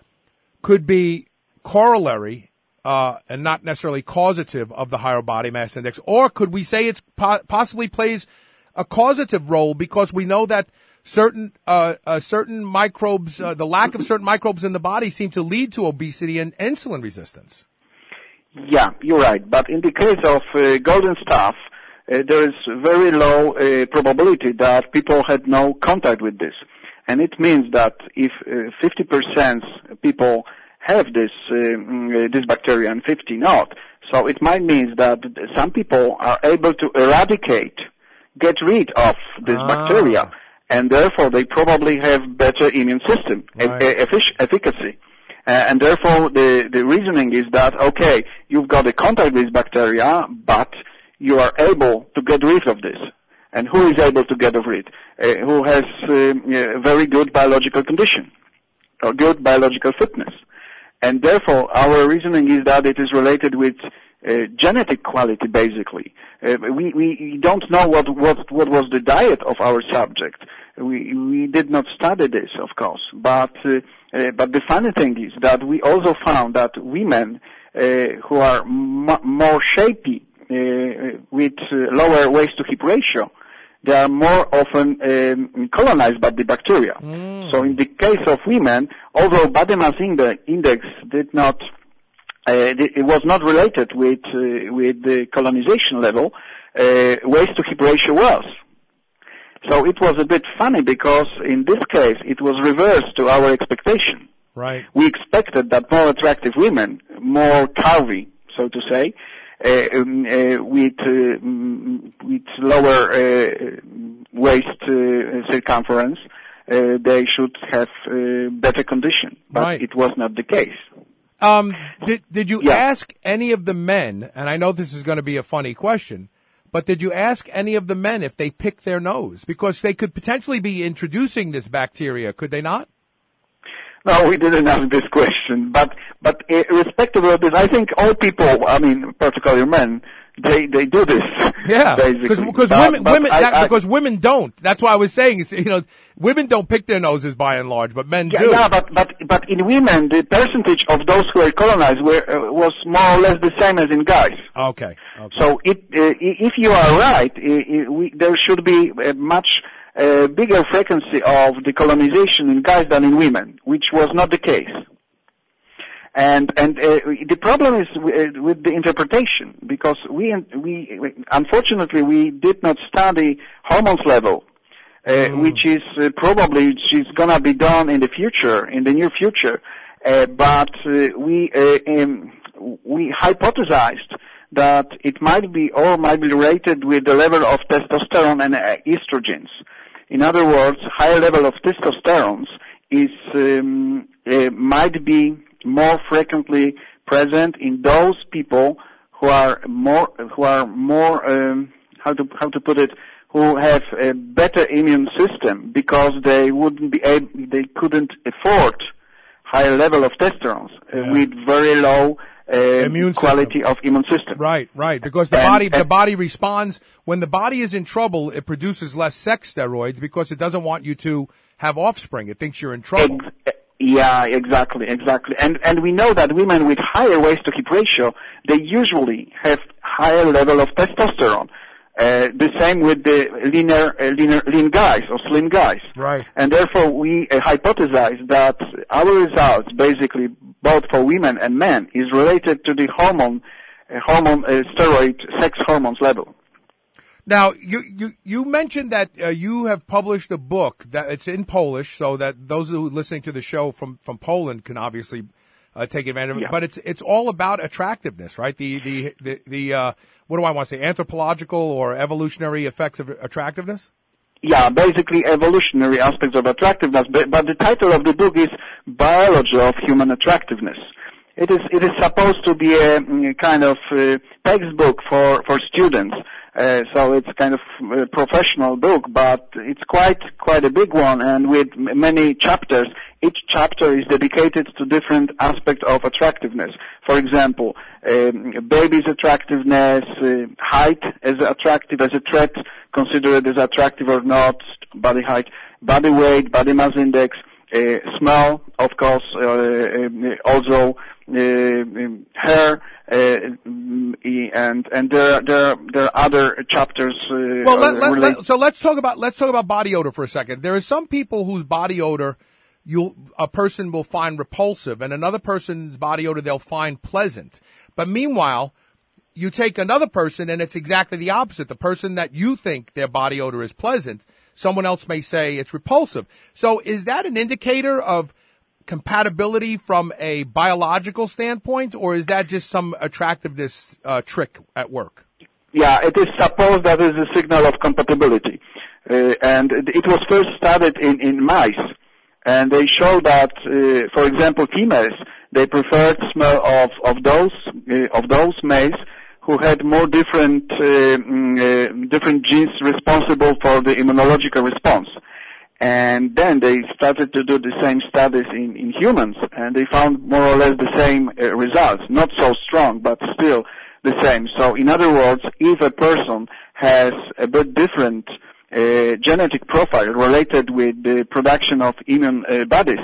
could be corollary uh, and not necessarily causative of the higher body mass index? Or could we say it po- possibly plays a causative role because we know that certain uh, uh, certain microbes, uh, the lack of certain microbes in the body seem to lead to obesity and insulin resistance? Yeah, you're right. But in the case of uh, golden staph, uh, there is very low uh, probability that people had no contact with this. And it means that if uh, fifty percent people have this uh, this bacteria and fifty not, so it might mean that some people are able to eradicate, get rid of this Ah. bacteria, and therefore they probably have better immune system Right. e- effic- efficacy. Uh, and therefore the, the reasoning is that, okay, you've got a contact with bacteria, but you are able to get rid of this. And who is able to get rid? Uh, who has uh, a very good biological condition, or good biological fitness. And therefore our reasoning is that it is related with uh, genetic quality, basically. Uh, we, we don't know what, what, what was the diet of our subject. We, we did not study this, of course, but uh, uh, but the funny thing is that we also found that women uh, who are m- more shapy, uh, with uh, lower waist to hip ratio, they are more often um, colonized by the bacteria. Mm. So in the case of women, although body mass index did not, uh, it was not related with uh, with the colonization level, uh, waist to hip ratio was. So it was a bit funny because in this case it was reversed to our expectation. Right. We expected that more attractive women, more curvy, so to say, uh, um, uh, with uh, mm, with lower uh, waist uh, circumference, uh, they should have uh, better condition. But Right. it was not the case. Um, did did you Yeah. ask any of the men, and I know this is going to be a funny question, but did you ask any of the men if they picked their nose? Because they could potentially be introducing this bacteria, could they not? No, we didn't ask this question, but but uh, irrespective of this, I think all people, I mean, particularly men, they they do this. Yeah, basically. because But- women but women I- that, I- because women don't. That's why I was saying, it's, you know, women don't pick their noses by and large, but men Yeah, do. yeah, but but but in women, the percentage of those who were colonized were uh, was more or less the same as in guys. Okay. okay. So it, uh, i- if you are right, i- i- we, there should be a much uh, bigger frequency of the colonization in guys than in women, which was not the case. And and uh, the problem is w- uh, with the interpretation, because we we unfortunately we did not study hormones level, uh, which is uh, probably which is gonna be done in the future, in the near future. Uh, but uh, we uh, um, we hypothesized that it might be or might be related with the level of testosterone and uh, estrogens. In other words, higher level of testosterone is um, uh, might be more frequently present in those people who are more who are more um, how to how to put it who have a better immune system, because they wouldn't be able, they couldn't afford higher level of testosterone uh, Yeah. with very low uh, uh, immune quality system. of immune system. Right, right. Because the And- body, and- the body responds when the body is in trouble. It produces less sex steroids because it doesn't want you to have offspring. It thinks you're in trouble. Ex- yeah, exactly, exactly. And and we know that women with higher waist to hip ratio, they usually have higher level of testosterone. Uh, the same with the leaner, uh, leaner, lean guys or slim guys. Right. And therefore, we uh, hypothesize that our results, basically both for women and men, is related to the hormone, uh, hormone uh, steroid, sex hormones level. Now, you, you, you mentioned that uh, you have published a book that it's in Polish, so that those who are listening to the show from, from Poland can obviously uh, take advantage of it. Yeah. But it's it's all about attractiveness, right? The the the, the uh, what do I want to say? Anthropological or evolutionary effects of attractiveness? Yeah, basically evolutionary aspects of attractiveness. But, but the title of the book is Biology of Human Attractiveness. It is it is supposed to be a, a kind of uh, textbook for for students. Uh, so it's kind of a professional book, but it's quite quite a big one, and with m- many chapters. Each chapter is dedicated to different aspects of attractiveness. For example, um, baby's attractiveness, uh, height as attractive as a threat, considered as attractive or not, body height, body weight, body mass index, uh, smell, of course, uh, uh, also uh, um, hair, uh, and and there there there are other chapters. Uh, Well, let, uh, let, relate- let, so let's talk about let's talk about body odor for a second. There are some people whose body odor you a person will find repulsive, and another person's body odor they'll find pleasant. But meanwhile, you take another person, and it's exactly the opposite. The person that you think their body odor is pleasant, someone else may say it's repulsive. So, is that an indicator of compatibility from a biological standpoint, or is that just some attractiveness uh, trick at work? Yeah, it is supposed that is a signal of compatibility. Uh, and it, it was first studied in, in mice. And they show that, uh, for example, females, they preferred smell of, of those, uh, of those males who had more different, uh, mm, uh, different genes responsible for the immunological response. And then they started to do the same studies in, in humans, and they found more or less the same uh, results. Not so strong, but still the same. So in other words, if a person has a bit different uh, genetic profile related with the production of immune uh, bodies,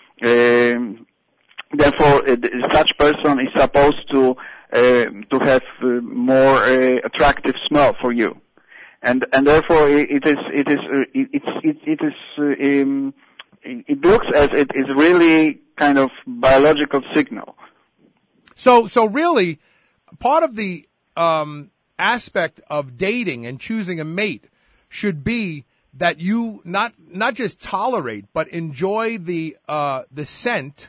um, therefore uh, such person is supposed to uh, to have uh, more uh, attractive smell for you. And and therefore it is it is uh, it, it's it, it is uh, um, it looks as it is really kind of biological signal. So so really, part of the um, aspect of dating and choosing a mate should be that you not not just tolerate but enjoy the uh, the scent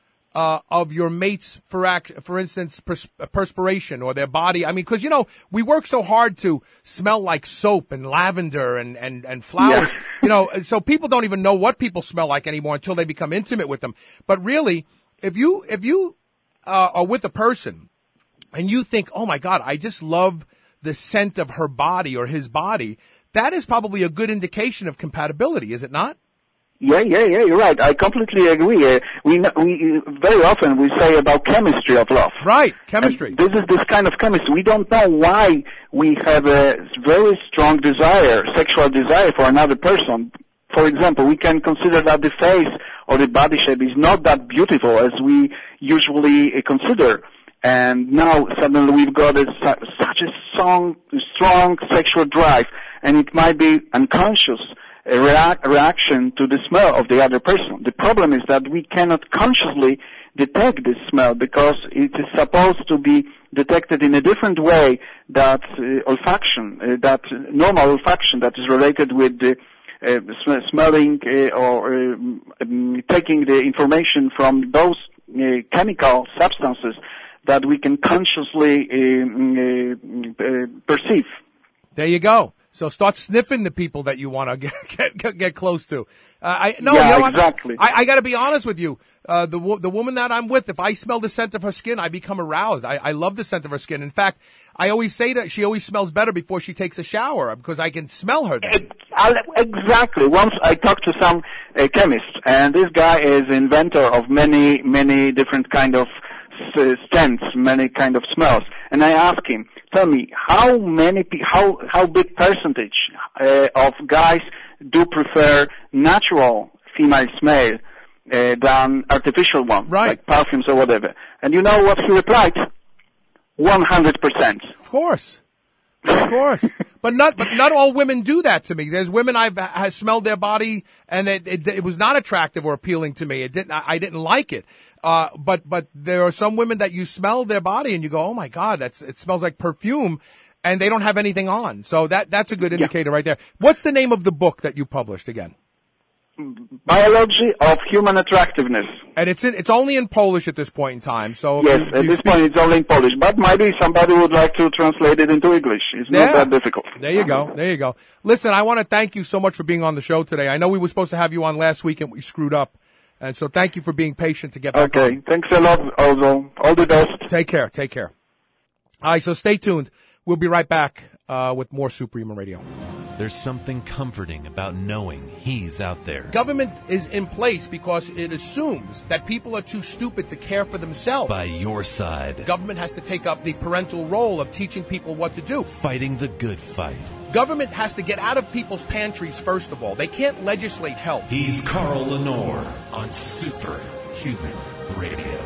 uh, of your mate's, for act, for instance, pers- perspiration or their body. I mean, because you know we work so hard to smell like soap and lavender and and and flowers. Yeah. You know, so people don't even know what people smell like anymore until they become intimate with them. But really, if you if you uh, are with a person and you think, oh my God, I just love the scent of her body or his body, that is probably a good indication of compatibility, is it not? Yeah, yeah, yeah. You're right. I completely agree. Uh, we we very often we say about chemistry of love. Right, chemistry. And this is this kind of chemistry. We don't know why we have a very strong desire, sexual desire for another person. For example, we can consider that the face or the body shape is not that beautiful as we usually uh, consider. And now suddenly we've got a, such a strong, strong sexual drive, and it might be unconscious a react, reaction to the smell of the other person. The problem is that we cannot consciously detect this smell because it is supposed to be detected in a different way that uh, olfaction, uh, that normal olfaction that is related with the uh, sm- smelling uh, or uh, um, taking the information from those uh, chemical substances that we can consciously uh, uh, perceive. There you go. So start sniffing the people that you want to get get, get close to. Uh, I no, yeah, you know exactly. what? I, I got to be honest with you. Uh, the wo- the woman that I'm with, if I smell the scent of her skin, I become aroused. I, I love the scent of her skin. In fact, I always say that she always smells better before she takes a shower because I can smell her then. Exactly. Once I talked to some uh, chemists, and this guy is inventor of many, many different kind of uh, scents, many kind of smells. And I asked him, tell me, how many, pe- how how big percentage uh, of guys do prefer natural female smell uh, than artificial one, right. like perfumes or whatever? And you know what he replied? one hundred percent. Of course. Of course. But not, but not all women do that to me. There's women I've has smelled their body and it, it, it was not attractive or appealing to me. It didn't, I, I didn't like it. Uh, but, but there are some women that you smell their body and you go, oh my God, that's, it smells like perfume and they don't have anything on. So that, that's a good indicator yeah. right there. What's the name of the book that you published again? Biology of Human Attractiveness. And it's in, it's only in Polish at this point in time. So yes, you, at you this speak... point it's only in Polish, but maybe somebody would like to translate it into English. It's yeah. not that difficult. There you go. There you go. Listen, I want to thank you so much for being on the show today. I know we were supposed to have you on last week and we screwed up. And so thank you for being patient to get back okay. on. Okay. Thanks a lot, also. All the best. Take care. Take care. All right. So stay tuned. We'll be right back uh, with more Superhuman Radio. There's something comforting about knowing he's out there. Government is in place because it assumes that people are too stupid to care for themselves. By your side. Government has to take up the parental role of teaching people what to do. Fighting the good fight. Government has to get out of people's pantries, first of all. They can't legislate health. He's Carl Lenore on Superhuman Radio.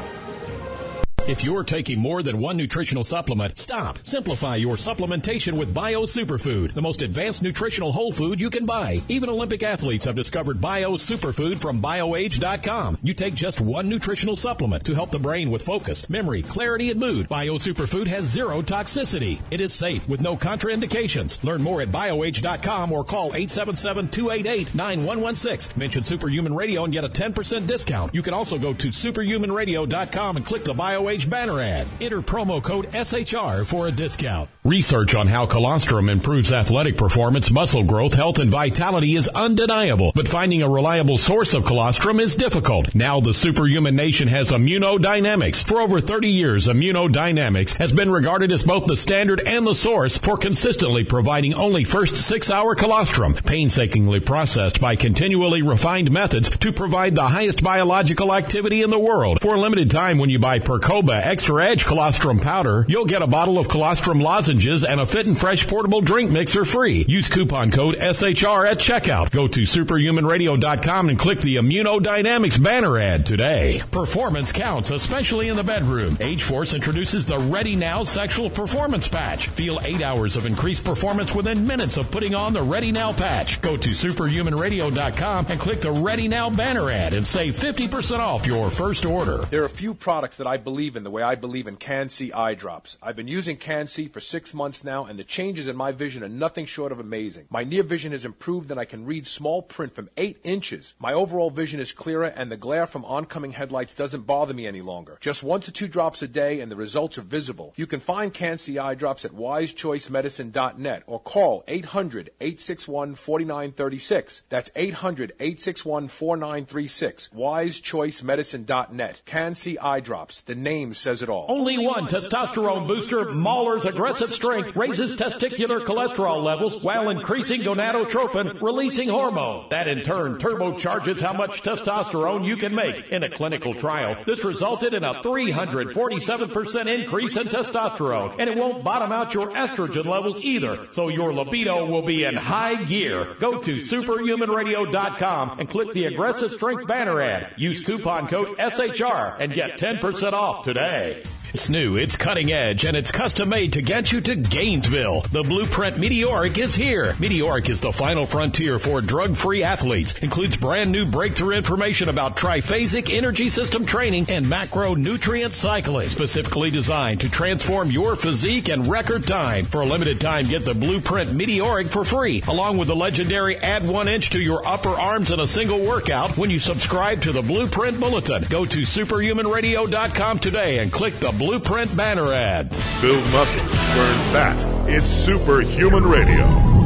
If you're taking more than one nutritional supplement, stop. Simplify your supplementation with Bio Superfood, the most advanced nutritional whole food you can buy. Even Olympic athletes have discovered Bio Superfood from bio age dot com. You take just one nutritional supplement to help the brain with focus, memory, clarity, and mood. Bio Superfood has zero toxicity. It is safe with no contraindications. Learn more at bio age dot com or call eight seven seven, two eight eight, nine one one six. Mention Superhuman Radio and get a ten percent discount. You can also go to superhuman radio dot com and click the BioAge banner ad. Enter promo code S H R for a discount. Research on how colostrum improves athletic performance, muscle growth, health, and vitality is undeniable, but finding a reliable source of colostrum is difficult. Now the Superhuman Nation has Immunodynamics. For over thirty years, Immunodynamics has been regarded as both the standard and the source for consistently providing only first six-hour colostrum, painstakingly processed by continually refined methods to provide the highest biological activity in the world. For a limited time, when you buy Percoba Extra Edge Colostrum Powder, you'll get a bottle of colostrum lozenges and a Fit and Fresh portable drink mixer free. Use coupon code S H R at checkout. Go to superhuman radio dot com and click the Immunodynamics banner ad today. Performance counts, especially in the bedroom. Age Force introduces the Ready Now Sexual Performance Patch. Feel eight hours of increased performance within minutes of putting on the Ready Now patch. Go to superhuman radio dot com and click the Ready Now banner ad and save fifty percent off your first order. There are a few products that I believe in the way I believe in Can-C eye drops. I've been using Can-C for six months now, and the changes in my vision are nothing short of amazing. My near vision has improved, and I can read small print from eight inches. My overall vision is clearer, and the glare from oncoming headlights doesn't bother me any longer. Just one to two drops a day, and the results are visible. You can find Can-C eye drops at wise choice medicine dot net or call eight hundred, eight six one, four nine three six. That's eight hundred, eight six one, four nine three six. wise choice medicine dot net. Can-C eye drops. The name says it all. Only one testosterone booster, Mahler's Aggressive Strength, raises testicular cholesterol levels while increasing gonadotropin, releasing hormone. That in turn turbocharges how much testosterone you can make. In a clinical trial, this resulted in a three hundred forty-seven percent increase in testosterone, and it won't bottom out your estrogen levels either, so your libido will be in high gear. Go to superhuman radio dot com and click the Aggressive Strength banner ad. Use coupon code S H R and get ten percent off today. It's new, it's cutting edge, and it's custom made to get you to Gainesville. The Blueprint Meteoric is here. Meteoric is the final frontier for drug-free athletes. Includes brand new breakthrough information about triphasic energy system training and macronutrient cycling, specifically designed to transform your physique in record time. For a limited time, get the Blueprint Meteoric for free, along with the legendary Add One Inch to Your Upper Arms in a single workout when you subscribe to the Blueprint Bulletin. Go to superhuman radio dot com today and click the Blueprint banner ad. Build muscle, burn fat. It's Superhuman Radio.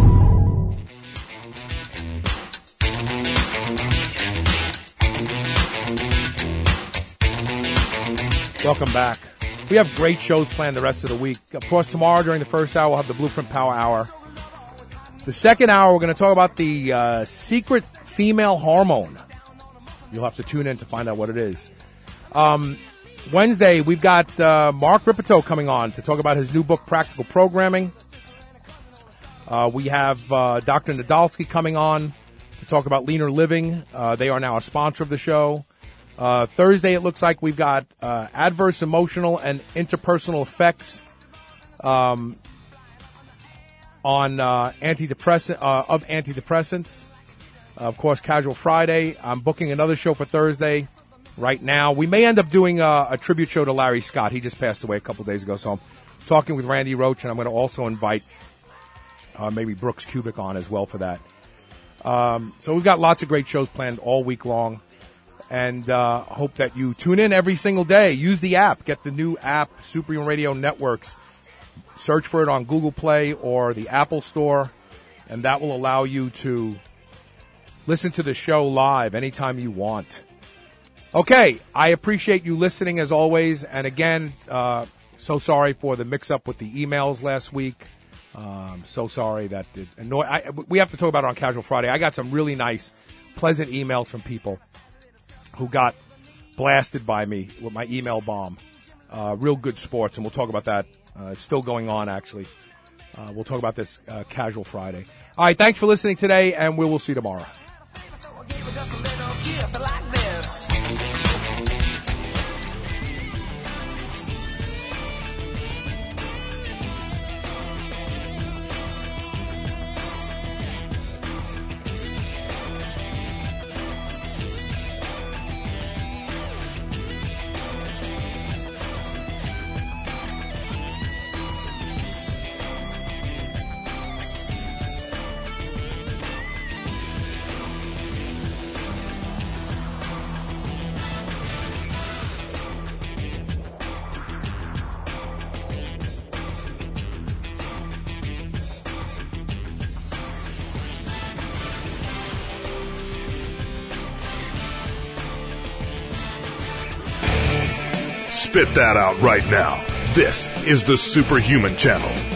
Welcome back. We have great shows planned the rest of the week. Of course, tomorrow during the first hour, we'll have the Blueprint Power Hour. The second hour, we're going to talk about the uh, secret female hormone. You'll have to tune in to find out what it is. Um... Wednesday, we've got uh, Mark Ripito coming on to talk about his new book, Practical Programming. Uh, we have uh, Doctor Nadolsky coming on to talk about leaner living. Uh, they are now a sponsor of the show. Uh, Thursday, it looks like we've got uh, adverse emotional and interpersonal effects um, on uh, antidepressant uh, of antidepressants. Uh, of course, Casual Friday. I'm booking another show for Thursday right now. We may end up doing a, a tribute show to Larry Scott. He just passed away a couple days ago, so I'm talking with Randy Roach, and I'm going to also invite uh, maybe Brooks Kubik on as well for that. Um, so we've got lots of great shows planned all week long. And uh, hope that you tune in every single day. Use the app. Get the new app, Superhuman Radio Networks. Search for it on Google Play or the Apple Store, and that will allow you to listen to the show live anytime you want. Okay, I appreciate you listening as always. And again, uh, so sorry for the mix-up with the emails last week. Um, so sorry that it annoyed. I, we have to talk about it on Casual Friday. I got some really nice, pleasant emails from people who got blasted by me with my email bomb. Uh, real good sports, and we'll talk about that. Uh, it's still going on, actually. Uh, we'll talk about this uh, Casual Friday. All right, thanks for listening today, and we will see you tomorrow. Spit that out right now. This is the Superhuman Channel.